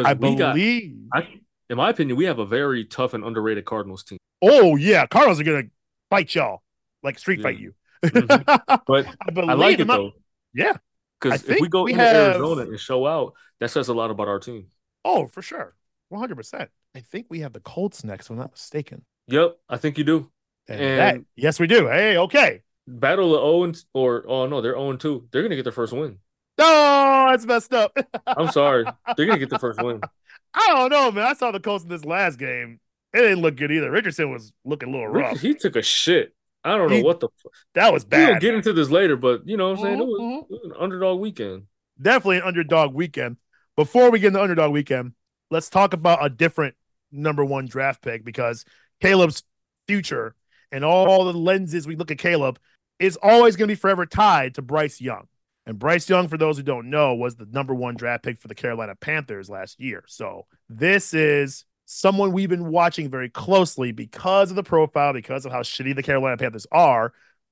in my opinion, we have a very tough and underrated Cardinals team. Oh, yeah. Cardinals are going to fight y'all, like street fight you. But I like it, though. Yeah. Because if we go into Arizona and show out, that says a lot about our team. Oh, for sure. 100%. I think we have the Colts next, if I'm not mistaken. Yep, I think you do. And yes, we do. Hey, okay. Battle of 0 they're 0-2. They're going to get their first win. No, that's messed up. I'm sorry. They're going to get the first win. I don't know, man. I saw the Colts in this last game. It didn't look good either. Richardson was looking a little rough. He took a shit. I don't know what the fuck. That was bad. We'll get into this later, but you know what I'm saying? It was an underdog weekend. Definitely an underdog weekend. Before we get into underdog weekend, let's talk about a different number 1 draft pick, because Caleb's future and all the lenses we look at Caleb is always going to be forever tied to Bryce Young. And Bryce Young, for those who don't know, was the number 1 draft pick for the Carolina Panthers last year. So this is someone we've been watching very closely because of the profile, because of how shitty the Carolina Panthers are.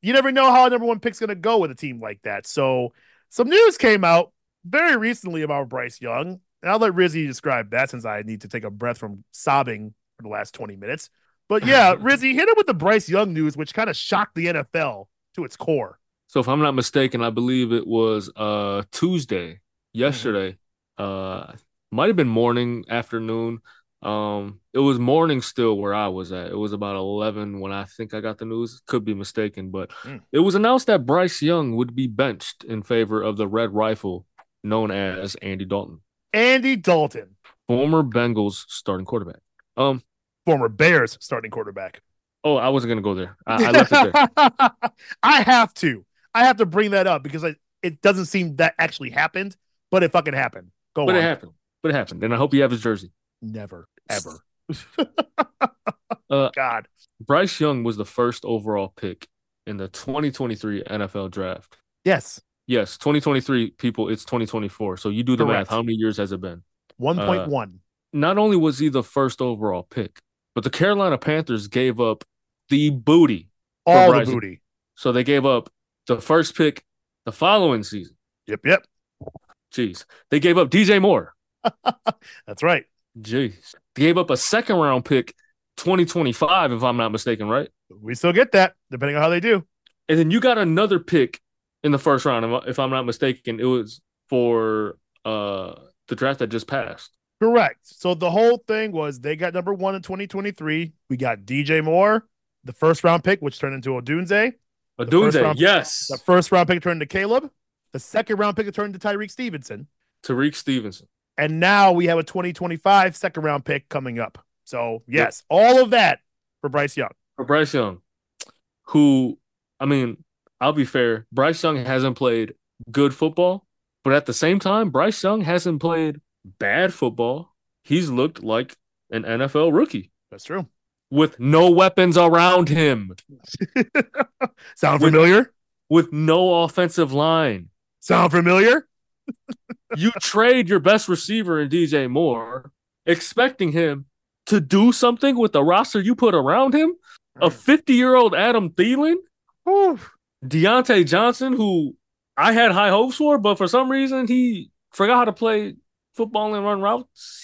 you never know how a number one pick's going to go with a team like that. So some news came out very recently about Bryce Young. And I'll let Rizzy describe that since I need to take a breath from sobbing for the last 20 minutes. But yeah, Rizzy, hit it with the Bryce Young news, which kind of shocked the NFL to its core. So if I'm not mistaken, I believe it was Tuesday, yesterday. Might have been morning, afternoon. It was morning still where I was at. It was about 11 when I think I got the news. Could be mistaken, but it was announced that Bryce Young would be benched in favor of the Red Rifle known as Andy Dalton. Andy Dalton, former Bengals starting quarterback. Former Bears starting quarterback. Oh, I wasn't gonna go there. I left it there. I have to bring that up because it doesn't seem that actually happened, but it fucking happened. But it happened. And I hope you have his jersey. Never, ever. God. Bryce Young was the first overall pick in the 2023 NFL draft. Yes. Yes, 2023, people, it's 2024. So you do the math. How many years has it been? 1.1. Not only was he the first overall pick, but the Carolina Panthers gave up the booty. All the booty. So they gave up the first pick the following season. Yep. Jeez. They gave up DJ Moore. That's right. Jeez. They gave up a second round pick 2025, if I'm not mistaken, right? We still get that, depending on how they do. And then you got another pick in the first round, if I'm not mistaken. It was for the draft that just passed. Correct. So the whole thing was they got number 1 in 2023. We got DJ Moore, the first round pick, which turned into Odunze. Yes. The first round pick turned into Caleb. The second round pick turned to Tyreek Stevenson. And now we have a 2025 second round pick coming up. So, yes, all of that for Bryce Young. Who, I mean, I'll be fair. Bryce Young hasn't played good football, but at the same time, Bryce Young hasn't played bad football. He's looked like an NFL rookie. That's true. With no weapons around him. Sound familiar? With no offensive line. Sound familiar? You trade your best receiver in DJ Moore, expecting him to do something with the roster you put around him? A 50-year-old Adam Thielen? Deontay Johnson, who I had high hopes for, but for some reason he forgot how to play football and run routes.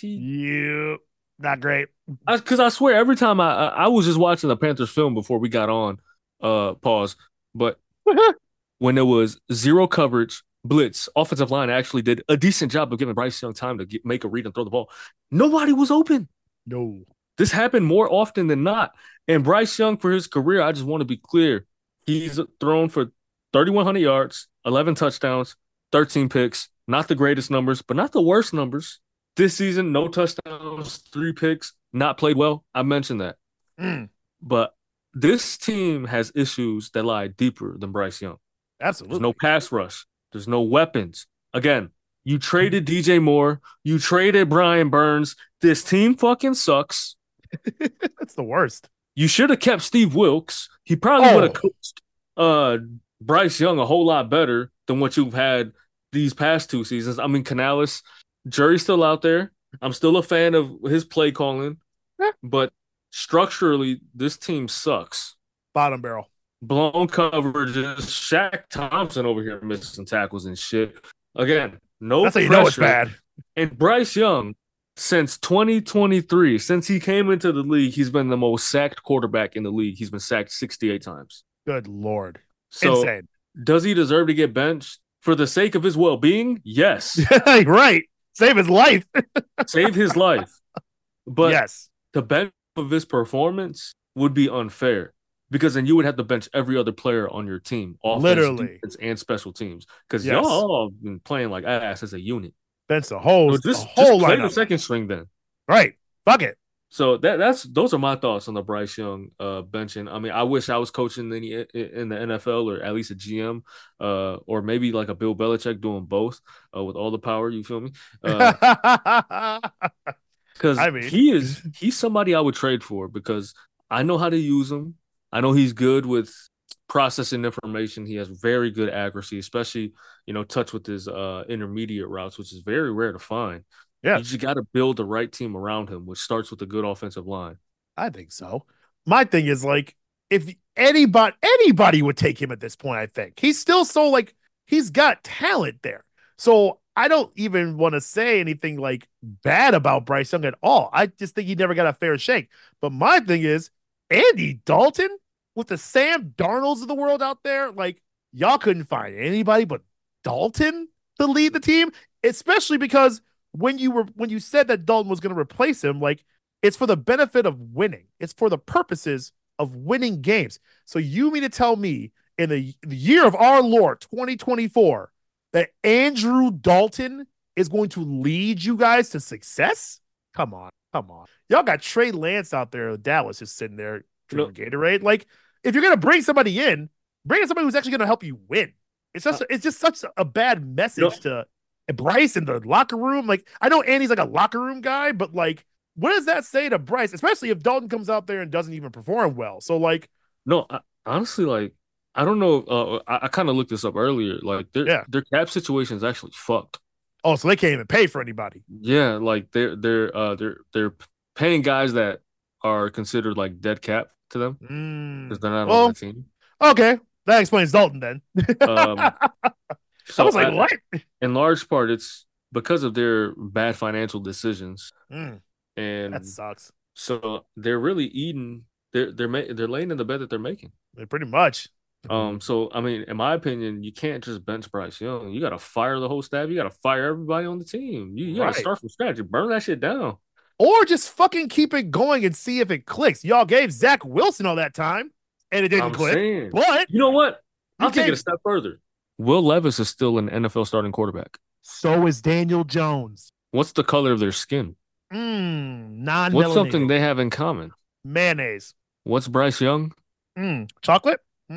Not great. Because I swear, every time I was just watching the Panthers film before we got on, pause, but when there was zero coverage, blitz, offensive line actually did a decent job of giving Bryce Young time to make a read and throw the ball. Nobody was open. No. This happened more often than not. And Bryce Young, for his career, I just want to be clear, he's thrown for 3,100 yards, 11 touchdowns, 13 picks. Not the greatest numbers, but not the worst numbers. This season, no touchdowns, 3 picks, not played well. I mentioned that. But this team has issues that lie deeper than Bryce Young. Absolutely. There's no pass rush. There's no weapons. Again, you traded DJ Moore. You traded Brian Burns. This team fucking sucks. That's the worst. You should have kept Steve Wilks. He probably would have coached Bryce Young a whole lot better than what you've had these past 2 seasons. I mean, Canales, jury's still out there. I'm still a fan of his play calling, but structurally, this team sucks. Bottom barrel. Blown coverages. Shaq Thompson over here missing tackles and shit. Again, no That's pressure. how you know it's bad. And Bryce Young, since 2023, since he came into the league, he's been the most sacked quarterback in the league. He's been sacked 68 times. Good Lord. So, insane. Does he deserve to get benched? For the sake of his well-being, yes. Right. Save his life. Save his life. But yes, the bench of his performance would be unfair because then you would have to bench every other player on your team, offense, literally, defense, and special teams, because y'all all been playing like ass as a unit. Bench the whole, so just play the second string then. Right. Fuck it. So those are my thoughts on the Bryce Young benching. I mean, I wish I was coaching in the NFL or at least a GM, or maybe like a Bill Belichick doing both with all the power. You feel me? Because he's somebody I would trade for because I know how to use him. I know he's good with processing information. He has very good accuracy, especially touch with his intermediate routes, which is very rare to find. Yeah, you just got to build the right team around him, which starts with a good offensive line. I think so. My thing is like, if anybody would take him at this point. I think he's still so like he's got talent there. So I don't even want to say anything like bad about Bryce Young at all. I just think he never got a fair shake. But my thing is Andy Dalton with the Sam Darnolds of the world out there, like y'all couldn't find anybody but Dalton to lead the team, especially because when you said that Dalton was going to replace him, like it's for the benefit of winning. It's for the purposes of winning games. So you mean to tell me in the year of our Lord 2024 that Andrew Dalton is going to lead you guys to success? Come on. Y'all got Trey Lance out there in Dallas just sitting there drinking Gatorade. Like, if you're gonna bring somebody in, bring in somebody who's actually gonna help you win. It's just such a bad message to Bryce in the locker room. Like, I know Andy's like a locker room guy, but like, what does that say to Bryce? Especially if Dalton comes out there and doesn't even perform well. So like, no, honestly, like I don't know. I kind of looked this up earlier. Like their cap situation is actually fucked. Oh, so they can't even pay for anybody. Yeah, like they're paying guys that are considered like dead cap to them because they're not on the team. Okay, that explains Dalton then. So I was like, what? In large part, it's because of their bad financial decisions, and that sucks. So they're really eating. They're laying in the bed that they're making. Pretty much. So I mean, in my opinion, you can't just bench Bryce Young. You got to fire the whole staff. You got to fire everybody on the team. You got to start from scratch. You burn that shit down, or just fucking keep it going and see if it clicks. Y'all gave Zach Wilson all that time, and it didn't click. But you know what? I'll take it a step further. Will Levis is still an NFL starting quarterback. So is Daniel Jones. What's the color of their skin? Non-melanated. What's something they have in common? Mayonnaise. What's Bryce Young? Chocolate.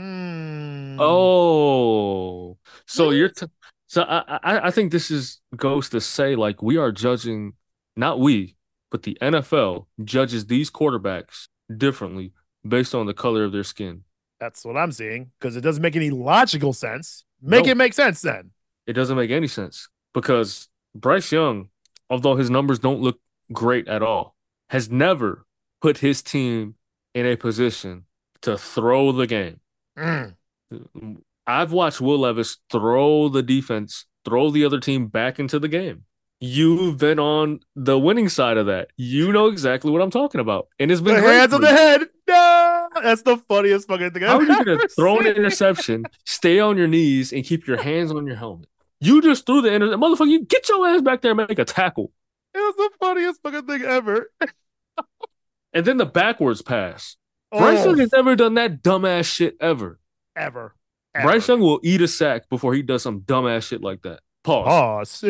Oh, so I think this goes to say like we are judging, not we, but the NFL judges these quarterbacks differently based on the color of their skin. That's what I'm seeing because it doesn't make any logical sense. It make sense then. It doesn't make any sense because Bryce Young, although his numbers don't look great at all, has never put his team in a position to throw the game. I've watched Will Levis throw the defense, throw the other team back into the game. You've been on the winning side of that. You know exactly what I'm talking about. And it's been hands on the head. No, that's the funniest fucking thing. How are you going to throw an interception, stay on your knees, and keep your hands on your helmet? You just threw the interception. Motherfucker, you get your ass back there and make a tackle. It was the funniest fucking thing ever. And then the backwards pass. Bryce Young has never done that dumbass shit ever. Ever. Bryce Young will eat a sack before he does some dumbass shit like that. Pause.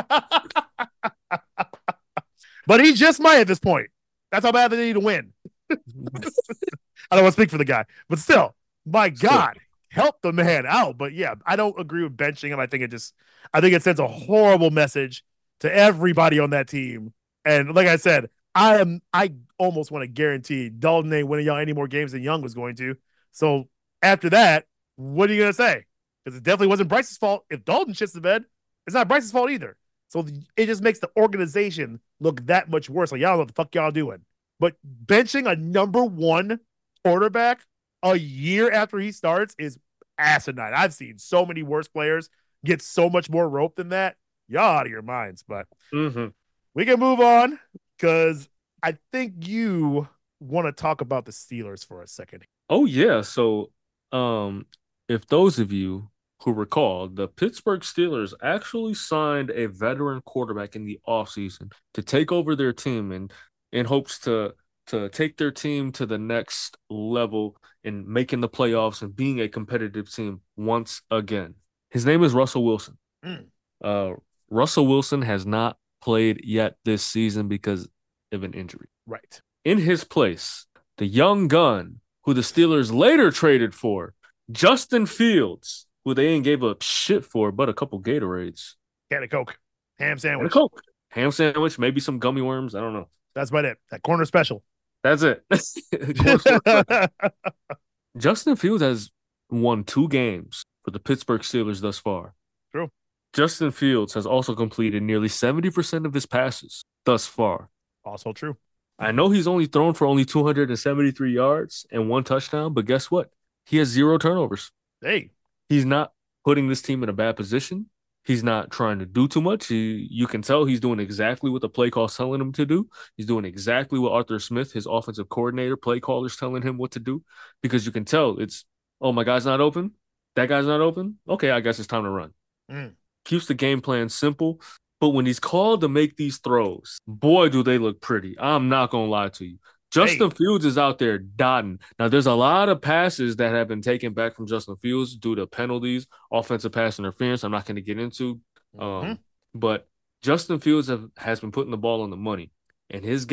But he just might at this point. That's how bad they need to win. I don't want to speak for the guy, but still, my God, help the man out. But yeah, I don't agree with benching him. I think it sends a horrible message to everybody on that team. And like I said, I almost want to guarantee Dalton ain't winning y'all any more games than Young was going to. So after that, what are you going to say? Because it definitely wasn't Bryce's fault. If Dalton shits the bed, it's not Bryce's fault either. So it just makes the organization look that much worse. Like, y'all know what the fuck y'all doing. But benching a number one quarterback a year after he starts is asinine. I've seen so many worse players get so much more rope than that. Y'all out of your minds. But we can move on because I think you want to talk about the Steelers for a second. Oh, yeah. So if those of you who recall, the Pittsburgh Steelers actually signed a veteran quarterback in the offseason to take over their team and in hopes to take their team to the next level in making the playoffs and being a competitive team once again. His name is Russell Wilson. Russell Wilson has not played yet this season because of an injury. Right. In his place, the young gun who the Steelers later traded for, Justin Fields, who they ain't gave up shit for but a couple Gatorades. Can of Coke. Ham sandwich. And a Coke. Ham sandwich, maybe some gummy worms. I don't know. That's about it. That corner special. That's it. Justin Fields has won 2 games for the Pittsburgh Steelers thus far. True. Justin Fields has also completed nearly 70% of his passes thus far. Also true. I know he's only thrown for only 273 yards and 1 touchdown, but guess what? He has 0 turnovers. Hey, He's not putting this team in a bad position. He's not trying to do too much. You can tell he's doing exactly what the play call's telling him to do. He's doing exactly what Arthur Smith, his offensive coordinator, play caller's telling him what to do. Because you can tell it's, oh, my guy's not open. That guy's not open. Okay, I guess it's time to run. Keeps the game plan simple. But when he's called to make these throws, boy, do they look pretty. I'm not going to lie to you. Justin Fields is out there dotting. Now, there's a lot of passes that have been taken back from Justin Fields due to penalties, offensive pass interference. I'm not going to get into. But Justin Fields has been putting the ball on the money. And his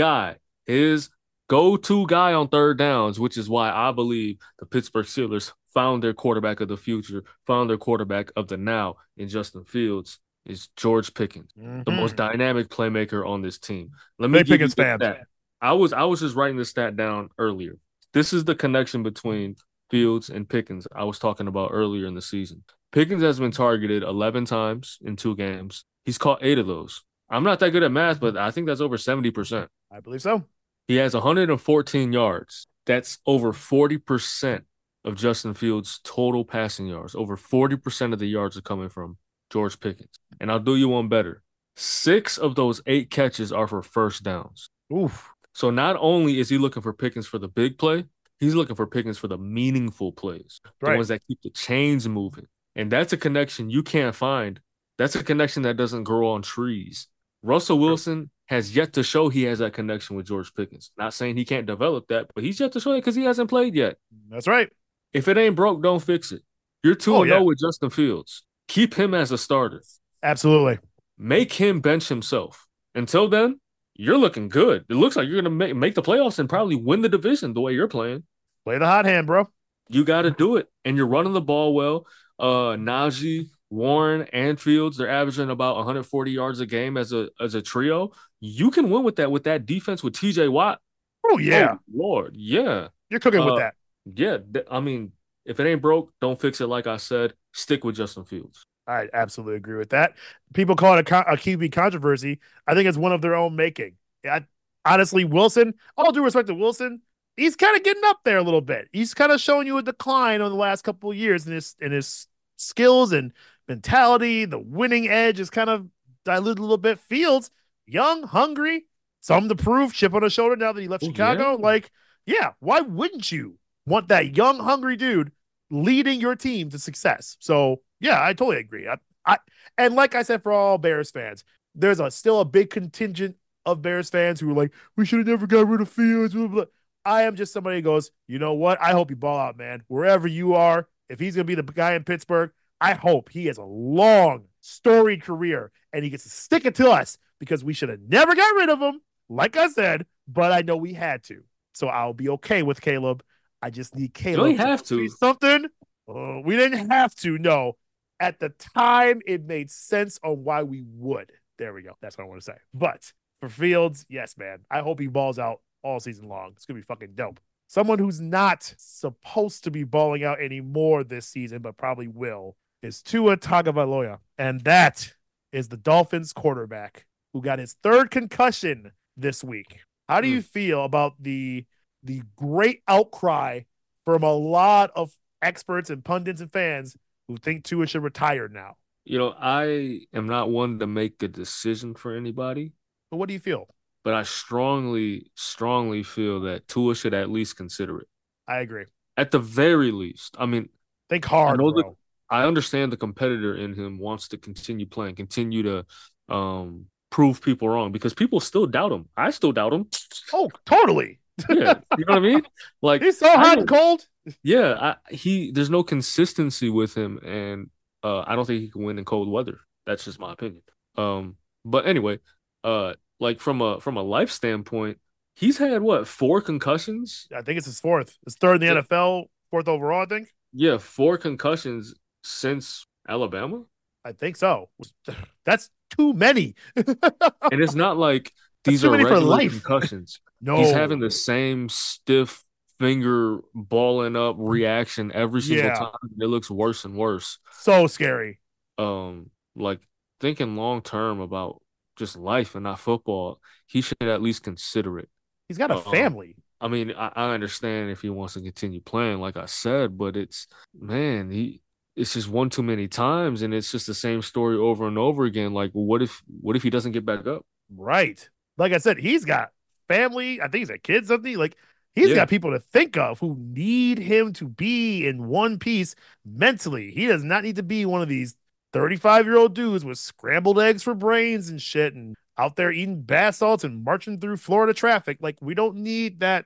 go-to guy on third downs, which is why I believe the Pittsburgh Steelers found their quarterback of the future, found their quarterback of the now in Justin Fields, is George Pickens, the most dynamic playmaker on this team. Let me give you this stat. I was just writing this stat down earlier. This is the connection between Fields and Pickens I was talking about earlier in the season. Pickens has been targeted 11 times in 2 games. He's caught 8 of those. I'm not that good at math, but I think that's over 70%. I believe so. He has 114 yards. That's over 40% of Justin Fields' total passing yards. Over 40% of the yards are coming from George Pickens. And I'll do you one better. 6 of those 8 catches are for first downs. Oof. So not only is he looking for Pickens for the big play, he's looking for Pickens for the meaningful plays, the ones that keep the chains moving. And that's a connection you can't find. That's a connection that doesn't grow on trees. Russell Wilson has yet to show he has that connection with George Pickens. Not saying he can't develop that, but he's yet to show it because he hasn't played yet. That's right. If it ain't broke, don't fix it. You're 2-0 with Justin Fields. Keep him as a starter. Absolutely. Make him bench himself. Until then, you're looking good. It looks like you're going to make the playoffs and probably win the division the way you're playing. Play the hot hand, bro. You got to do it. And you're running the ball well. Najee, Warren, and Fields, they're averaging about 140 yards a game as a trio. You can win with that defense with TJ Watt. Oh, yeah. Oh, Lord, yeah. You're cooking with that. Yeah, I mean, if it ain't broke, don't fix it. Like I said, stick with Justin Fields. I absolutely agree with that. People call it a QB controversy. I think it's one of their own making. Honestly, Wilson, all due respect to Wilson, he's kind of getting up there a little bit. He's kind of showing you a decline over the last couple of years in his skills and mentality. The winning edge is kind of diluted a little bit. Fields, young, hungry, something to prove, chip on his shoulder now that he left Chicago. Yeah. Why wouldn't you want that young, hungry dude leading your team to success? So, yeah, I totally agree. And like I said, for all Bears fans, there's still a big contingent of Bears fans who are like, we should have never got rid of Fields. Blah, blah. I am just somebody who goes, you know what? I hope you ball out, man. Wherever you are, if he's going to be the guy in Pittsburgh, I hope he has a long, storied career and he gets to stick it to us because we should have never got rid of him, like I said, but I know we had to. So I'll be okay with Caleb. I just need Caleb. You don't have to. Something. We didn't have to, no. At the time, it made sense on why we would. There we go. That's what I want to say. But for Fields, yes, man. I hope he balls out all season long. It's going to be fucking dope. Someone who's not supposed to be balling out anymore this season, but probably will, is Tua Tagovailoa. And that is the Dolphins quarterback who got his 3rd concussion this week. How do you feel about the great outcry from a lot of experts and pundits and fans who think Tua should retire now? You know, I am not one to make a decision for anybody. But what do you feel? But I strongly feel that Tua should at least consider it. I agree. At the very least. I mean, think hard, bro. I understand the competitor in him wants to continue playing, continue to prove people wrong because people still doubt him. I still doubt him. Oh, totally. Yeah, you know what I mean? Like he's so hot and cold. Yeah, there's no consistency with him, and I don't think he can win in cold weather. That's just my opinion. But anyway, like from a life standpoint, he's had 4 concussions? I think it's his 4th. His 3rd in the NFL, 4th overall, I think. Yeah, 4 concussions since Alabama. I think so. That's too many. And it's not like these are regular concussions. No, he's having the same stiff finger balling up reaction every single time. It looks worse and worse. So scary. Like thinking long term about just life and not football, he should at least consider it. He's got a family. I mean, I understand if he wants to continue playing, like I said, but it's just one too many times, and it's just the same story over and over again. Like, what if he doesn't get back up? Right. Like I said, he's got family. I think he's got kids, something. Like he's Yeah, got people to think of who need him to be in one piece mentally. He does not need to be one of these 35-year-old dudes with scrambled eggs for brains and shit and out there eating bath salts and marching through Florida traffic. Like, we don't need that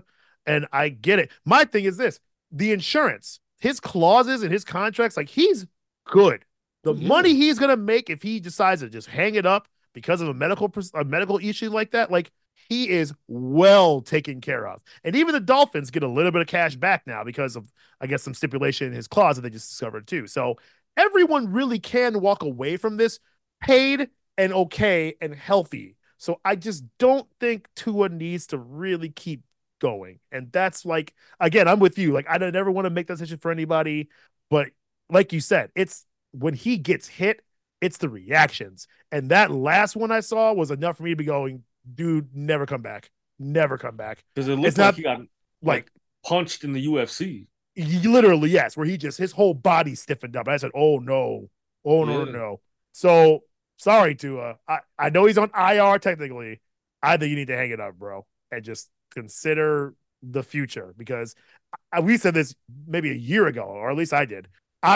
and I get it. My thing is this: the insurance, his clauses and his contracts, like he's good. The yeah. money he's gonna make if he decides to just hang it up because of a medical issue like that, like he is well taken care of. And even the Dolphins get a little bit of cash back now because of, I guess, some stipulation in his clause that they just discovered too. So everyone really can walk away from this paid and okay and healthy. So I just don't think Tua needs to really keep going. And that's like, again, I'm with you. Like, I don't ever want to make that decision for anybody, but like you said, it's when he gets hit, it's the reactions. And that last one I saw was enough for me to be going, dude, never come back. Never come back. Because it It's looked like not he got like punched in the UFC. literally, yes, where he just his whole body stiffened up. And I said, oh no. Oh no, Yeah. no. So sorry, Tua. I know he's on IR technically. I think you need to hang it up, bro, and just consider the future because we said this maybe a year ago, or at least I did.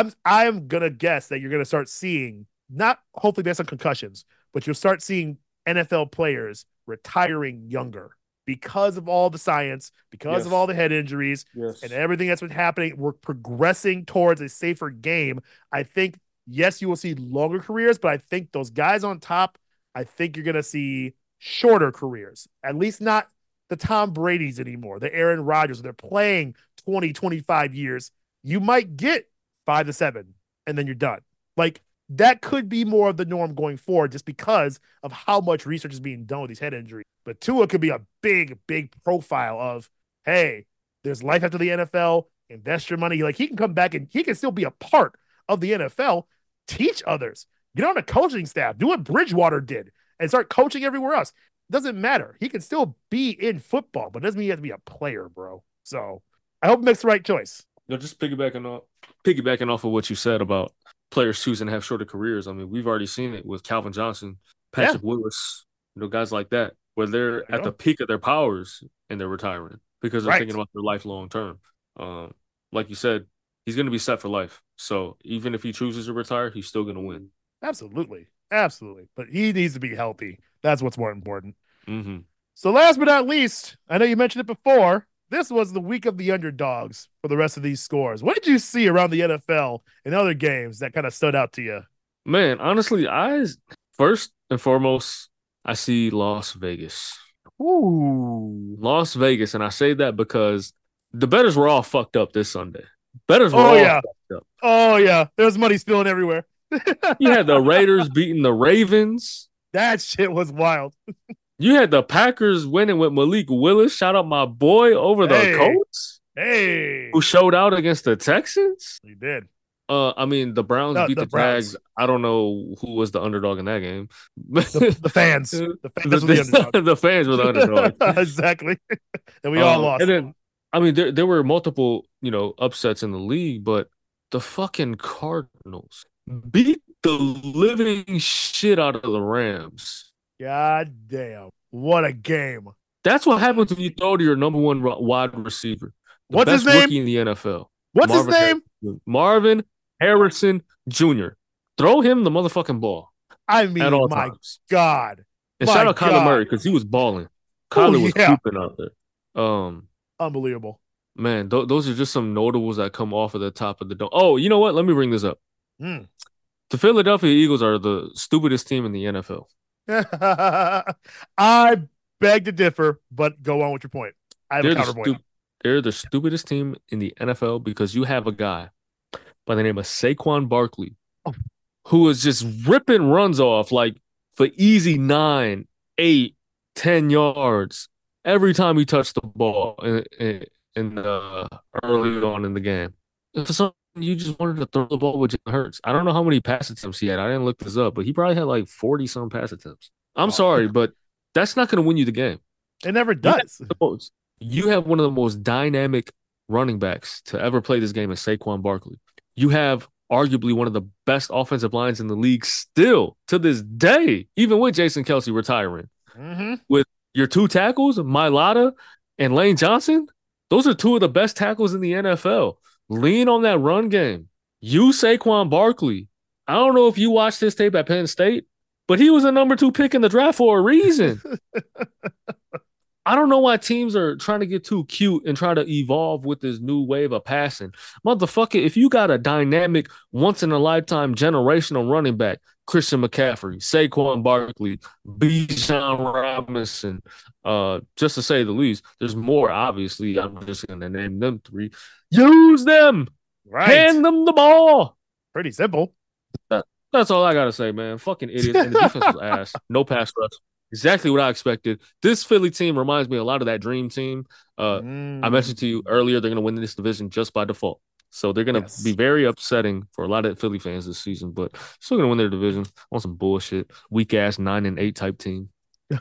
I'm gonna guess that you're gonna start seeing, not hopefully based on concussions, but you'll start seeing NFL players retiring younger because of all the science, because of Yes. all the head injuries, Yes. and everything that's been happening. We're progressing towards a safer game. I think, yes, you will see longer careers, but I think those guys on top, I think you're gonna see shorter careers. At least not the Tom Brady's anymore, the Aaron Rodgers. They're playing 20, 25 years. You might get 5 to 7, and then you're done. Like, that could be more of the norm going forward just because of how much research is being done with these head injuries. But Tua could be a big, big profile of, hey, there's life after the NFL, invest your money. Like, he can come back and he can still be a part of the NFL, teach others, get on a coaching staff, do what Bridgewater did, and start coaching everywhere else. Doesn't matter. He can still be in football, but it doesn't mean he has to be a player, bro. So I hope he makes the right choice. Just piggybacking off of what you said about players choosing to have shorter careers. I mean, we've already seen it with Calvin Johnson, Patrick Willis, guys like that, where they're at the peak of their powers and they're retiring because they're thinking about their life long term. Like you said, he's going to be set for life. So even if he chooses to retire, he's still going to win. Absolutely. Absolutely. But he needs to be healthy. That's what's more important. Mm-hmm. So last but not least, I know you mentioned it before, this was the week of the underdogs for the rest of these scores. What did you see around the NFL and other games that kind of stood out to you? Man, honestly, first and foremost, I see Las Vegas. Ooh. Las Vegas, and I say that because the bettors were all fucked up this Sunday. Bettors were fucked up. Oh, yeah. There's money spilling everywhere. You had the Raiders beating the Ravens. That shit was wild. You had the Packers winning with Malik Willis. Shout out my boy over the Colts. Hey. Who showed out against the Texans. He did. I mean, the Browns beat the Jags. I don't know who was the underdog in that game. The fans. The fans were the underdog. The fans were the underdog. Exactly. And we all lost. And then, I mean, there were multiple, upsets in the league, but the fucking Cardinals beat the living shit out of the Rams. God damn. What a game. That's what happens when you throw to your number one wide receiver. What's his name? Rookie in the NFL. What's his name? Marvin Harrison Jr. Throw him the motherfucking ball. I mean, at all my times. God. And shout out Kyler Murray because he was balling. Kyler was hooping out there. Unbelievable. Man, those are just some notables that come off of the top of the dome. Oh, you know what? Let me bring this up. The Philadelphia Eagles are the stupidest team in the NFL. I beg to differ, but go on with your point. I have a counterpoint. They're the stupidest team in the NFL because you have a guy by the name of Saquon Barkley who is just ripping runs off like for easy 9, 8, 10 yards every time he touched the ball in early on in the game. For some you just wanted to throw the ball with Jalen Hurts. I don't know how many pass attempts he had. I didn't look this up, but he probably had like 40-some pass attempts. I'm sorry, but that's not going to win you the game. It never You have does. the most- you have one of the most dynamic running backs to ever play this game in Saquon Barkley. You have arguably one of the best offensive lines in the league still to this day, even with Jason Kelsey retiring. Mm-hmm. With your two tackles, Mailata and Lane Johnson, those are two of the best tackles in the NFL. Lean on that run game. Use Saquon Barkley. I don't know if you watched this tape at Penn State, but he was a number 2 pick in the draft for a reason. I don't know why teams are trying to get too cute and try to evolve with this new wave of passing. Motherfucker, if you got a dynamic, once in a lifetime generational running back, Christian McCaffrey, Saquon Barkley, Bijan Robinson, just to say the least, there's more, obviously. I'm just going to name them 3. Use them. Right. Hand them the ball. Pretty simple. That's all I got to say, man. Fucking idiots. And the defense was ass. No pass rush. Exactly what I expected. This Philly team reminds me a lot of that dream team. I mentioned to you earlier, they're going to win this division just by default. So they're going to be very upsetting for a lot of Philly fans this season, but still going to win their division on some bullshit. Weak ass 9-8 type team.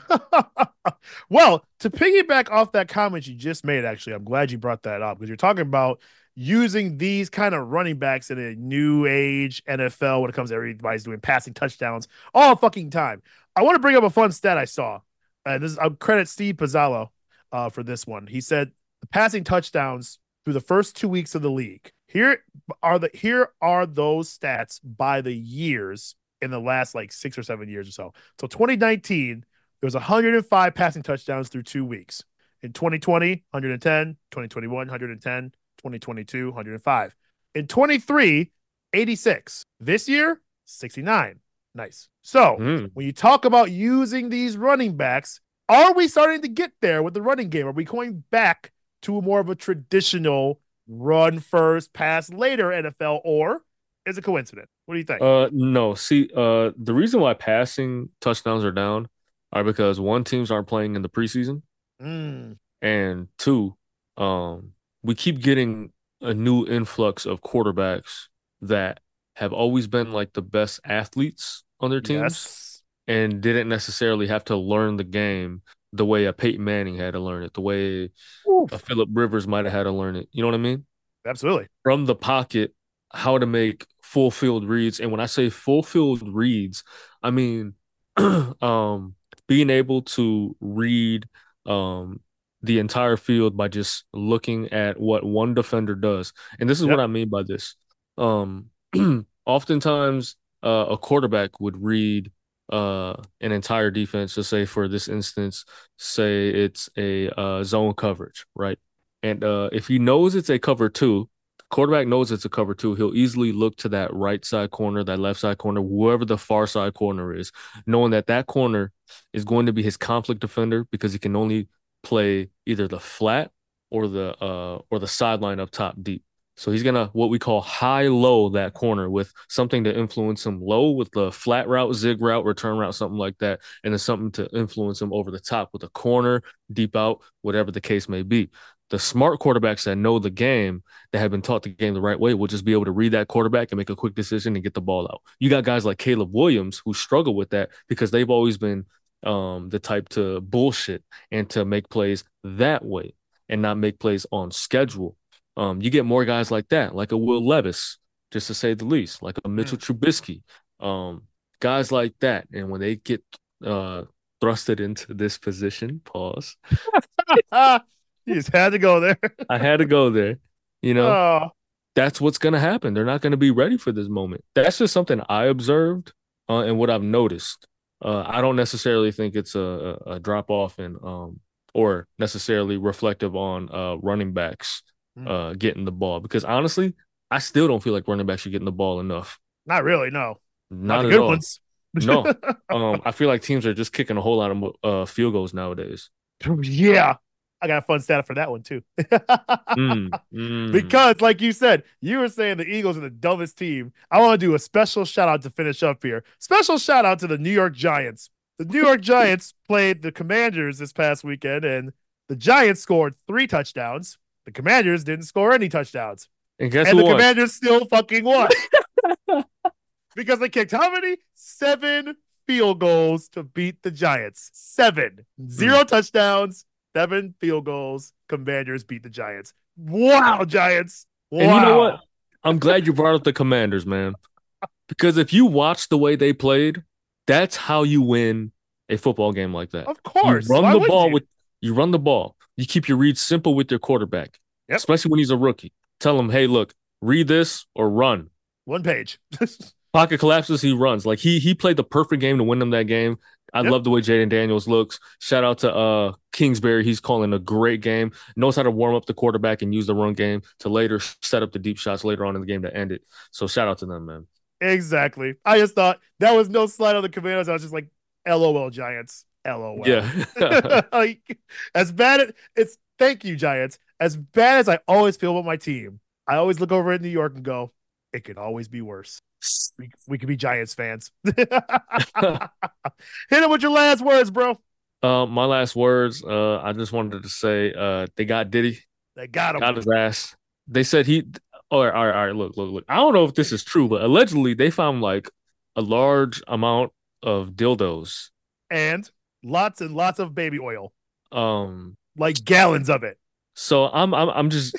Well, to piggyback off that comment you just made, actually, I'm glad you brought that up because you're talking about using these kind of running backs in a new age NFL when it comes to everybody's doing passing touchdowns all fucking time. I want to bring up a fun stat I saw. I'll credit Steve Pizzallo for this one. He said the passing touchdowns through the first 2 weeks of the league. Here are those stats by the years in the last like 6 or 7 years or so. So 2019, there was 105 passing touchdowns through 2 weeks. In 2020, 110, 2021, 110, 2022, 105. In 23, 86. This year, 69. Nice. So when you talk about using these running backs, are we starting to get there with the running game? Are we going back to more of a traditional run first, pass later NFL, or is it coincidence? What do you think? No. See, the reason why passing touchdowns are down are because one, teams aren't playing in the preseason, and 2, we keep getting a new influx of quarterbacks that have always been like the best athletes on their teams and didn't necessarily have to learn the game the way a Peyton Manning had to learn it, the way a Phillip Rivers might have had to learn it. You know what I mean? Absolutely. From the pocket, how to make full field reads. And when I say full field reads, I mean being able to read the entire field by just looking at what one defender does. And this is what I mean by this. Oftentimes, a quarterback would read an entire defense, to say for this instance, say it's a zone coverage, right? And if he knows it's a cover 2, the quarterback knows it's a cover 2, he'll easily look to that right side corner, that left side corner, whoever the far side corner is, knowing that that corner is going to be his conflict defender because he can only play either the flat or the sideline up top deep. So he's gonna what we call high-low that corner with something to influence him low with the flat route, zig route, return route, something like that, and then something to influence him over the top with a corner, deep out, whatever the case may be. The smart quarterbacks that know the game, that have been taught the game the right way, will just be able to read that quarterback and make a quick decision and get the ball out. You got guys like Caleb Williams who struggle with that because they've always been the type to bullshit and to make plays that way and not make plays on schedule. You get more guys like that, like a Will Levis, just to say the least, like a Mitchell Trubisky, guys like that. And when they get thrusted into this position, pause. You just had to go there. I had to go there. You know, that's what's going to happen. They're not going to be ready for this moment. That's just something I observed and what I've noticed. I don't necessarily think it's a drop off in or necessarily reflective on running backs getting the ball, because honestly, I still don't feel like running backs are getting the ball enough. Not really, no. Not the at good all. ones. No. I feel like teams are just kicking a whole lot of field goals nowadays. Yeah. I got a fun stat for that one too. Because like you said, you were saying the Eagles are the dumbest team. I want to do a special shout out to finish up here. Special shout out to the New York Giants. The New York Giants played the Commanders this past weekend, and the Giants scored 3 touchdowns. The Commanders didn't score any touchdowns. And guess and who the won? Commanders still fucking won. Because they kicked how many? 7 field goals to beat the Giants. 7. 0 touchdowns. 7 field goals. Commanders beat the Giants. Wow, Giants. Wow. And you know what? I'm glad you brought up the Commanders, man. Because if you watch the way they played, that's how you win a football game like that. Of course. You run Why the wouldn't ball you? with you run the ball. You keep your reads simple with your quarterback, Yep. especially when he's a rookie. Tell him, hey, look, read this or run. 1 page. Pocket collapses, he runs. Like he played the perfect game to win them that game. I Yep. love the way Jaden Daniels looks. Shout out to Kingsbury. He's calling a great game. Knows how to warm up the quarterback and use the run game to later set up the deep shots later on in the game to end it. So shout out to them, man. Exactly. I just thought that was no slight on the Commanders. I was just like, LOL, Giants. LOL. Yeah. Like, as bad as it's thank you, Giants. As bad as I always feel about my team, I always look over at New York and go, it could always be worse. We could be Giants fans. Hit him with your last words, bro. My last words, I just wanted to say they got Diddy, They got him. got his ass. They said he all right, look. I don't know if this is true, but allegedly they found like a large amount of dildos. And lots and lots of baby oil. Um Like gallons of it. so I'm just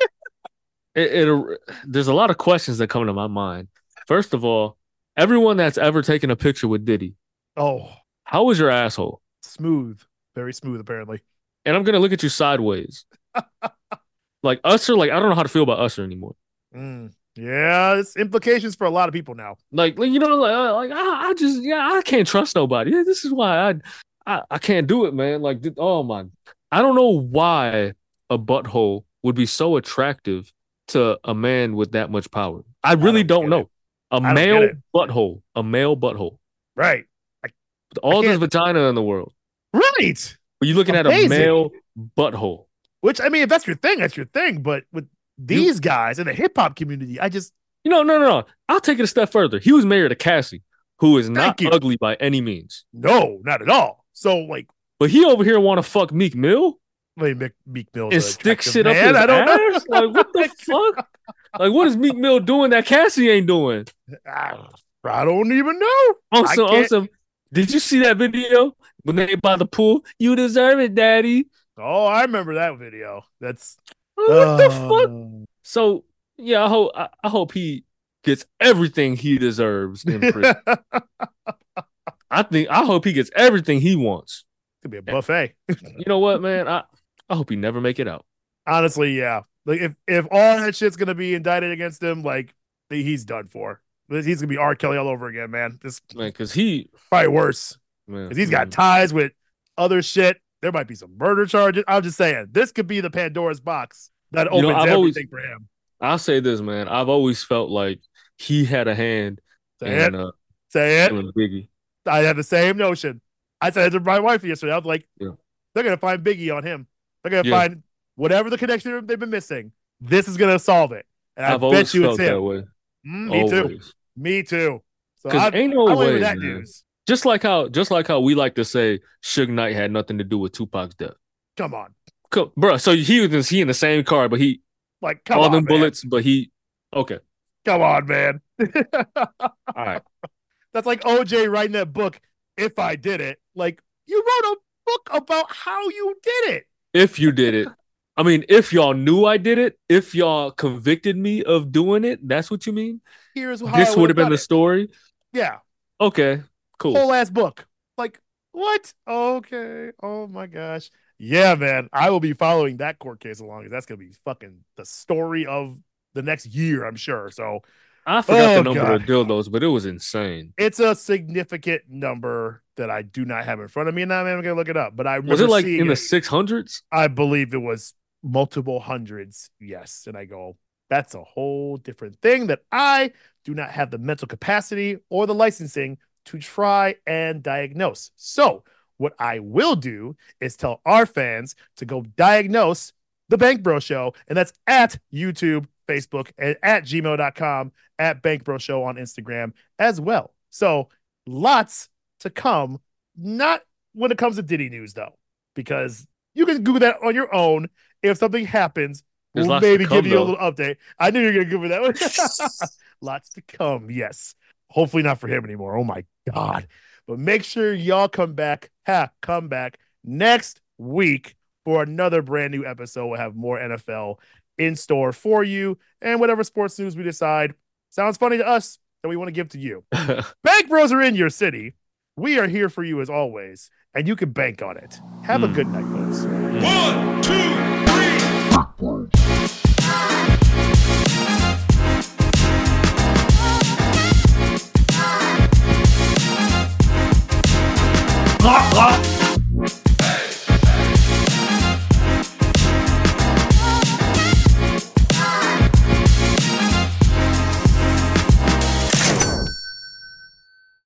there's a lot of questions that come to my mind. First of all, everyone that's ever taken a picture with Diddy, Oh, how was your asshole? smooth. Very smooth, apparently. And I'm gonna look at you sideways. Like Usher, like I don't know how to feel about Usher anymore. Yeah, it's implications for a lot of people now. Like you know, like I just I can't trust nobody. Yeah, this is why I can't do it, man. Like oh my, I don't know why a butthole would be so attractive to a man with that much power. I really don't don't get know. A I don't male get it. butthole, a male butthole, Right. with all this can't- vagina in the world. Right. But you're looking at a Amazing. male butthole. Which, I mean, if that's your thing, that's your thing. But with these guys in the hip hop community, I just, No. I'll take it a step further. He was married to Cassie, who is not Thank you. ugly by any means. no, not at all. So, like, But he over here want to fuck Meek Mill wait, Meek Mill's and an stick attractive shit up man. his I don't know. ass. Like what the fuck? Like what is Meek Mill doing that Cassie ain't doing? I don't even know. Also, can't- also, did you see that video when they by the pool? You deserve it, daddy. Oh, I remember that video. That's What the fuck? So yeah, I hope he gets everything he deserves in prison. I hope he gets everything he wants. could be a buffet. You know what, man? I hope he never make it out. Honestly, yeah. Like if all that shit's gonna be indicted against him, like he's done for. He's gonna be R. Kelly all over again, man. This Man, because he probably worse. man, Because he's got ties with other shit. There might be some murder charges. I'm just saying, this could be the Pandora's box that You know, opens I've everything for him. I'll say this, man. I've always felt like he had a hand Say in it. Say it. killing Biggie. I had the same notion. I said it to my wife yesterday. I was like, Yeah. they're gonna find Biggie on him. They're gonna Yeah. find whatever the connection they've been missing. This is gonna solve it. And I I've always bet you it's felt that him. way. Me too. Always. Me too. So Because I ain't no went way, with that man. news. Just like how we like to say Suge Knight had nothing to do with Tupac's death. Come on. Bro, so he in the same car, but he Like, come all on, them man. bullets, but he okay. Come on, man. All right. That's like OJ writing that book, If I Did It. Like, you wrote a book about how you did it. If you did it. I mean, if y'all knew I did it, if y'all convicted me of doing it, that's what you mean? Here's how This I would have been done the it. story. Yeah. Okay, cool. Whole ass book. Like, what? Okay. Oh my gosh. Yeah, man. I will be following that court case along because that's gonna be fucking the story of the next year, I'm sure. So I forgot Oh, the number God. of dildos, but it was insane. it's a significant number that I do not have in front of me, and I'm gonna look it up. But I remember Was it like seeing in the it. 600s? I believe it was multiple hundreds. Yes. And I go, that's a whole different thing that I do not have the mental capacity or the licensing to try and diagnose. So, what I will do is tell our fans to go diagnose the Bank Bro Show, and that's at YouTube, Facebook, and at gmail.com, at Bank Bro Show on Instagram as well. So, lots to come. Not when it comes to Diddy news, though, because you can Google that on your own. If something happens, There's we'll lots to maybe come, give you a though. little update. I knew you were going to give me that one. Lots to come, yes. Hopefully not for him anymore. Oh, my God. But make sure y'all come back next week for another brand new episode. We'll have more NFL in store for you, and whatever sports news we decide sounds funny to us that we want to give to you. Bank Bros are in your city. We are here for you as always, and you can bank on it. Have a good night, folks. 1, 2, 3.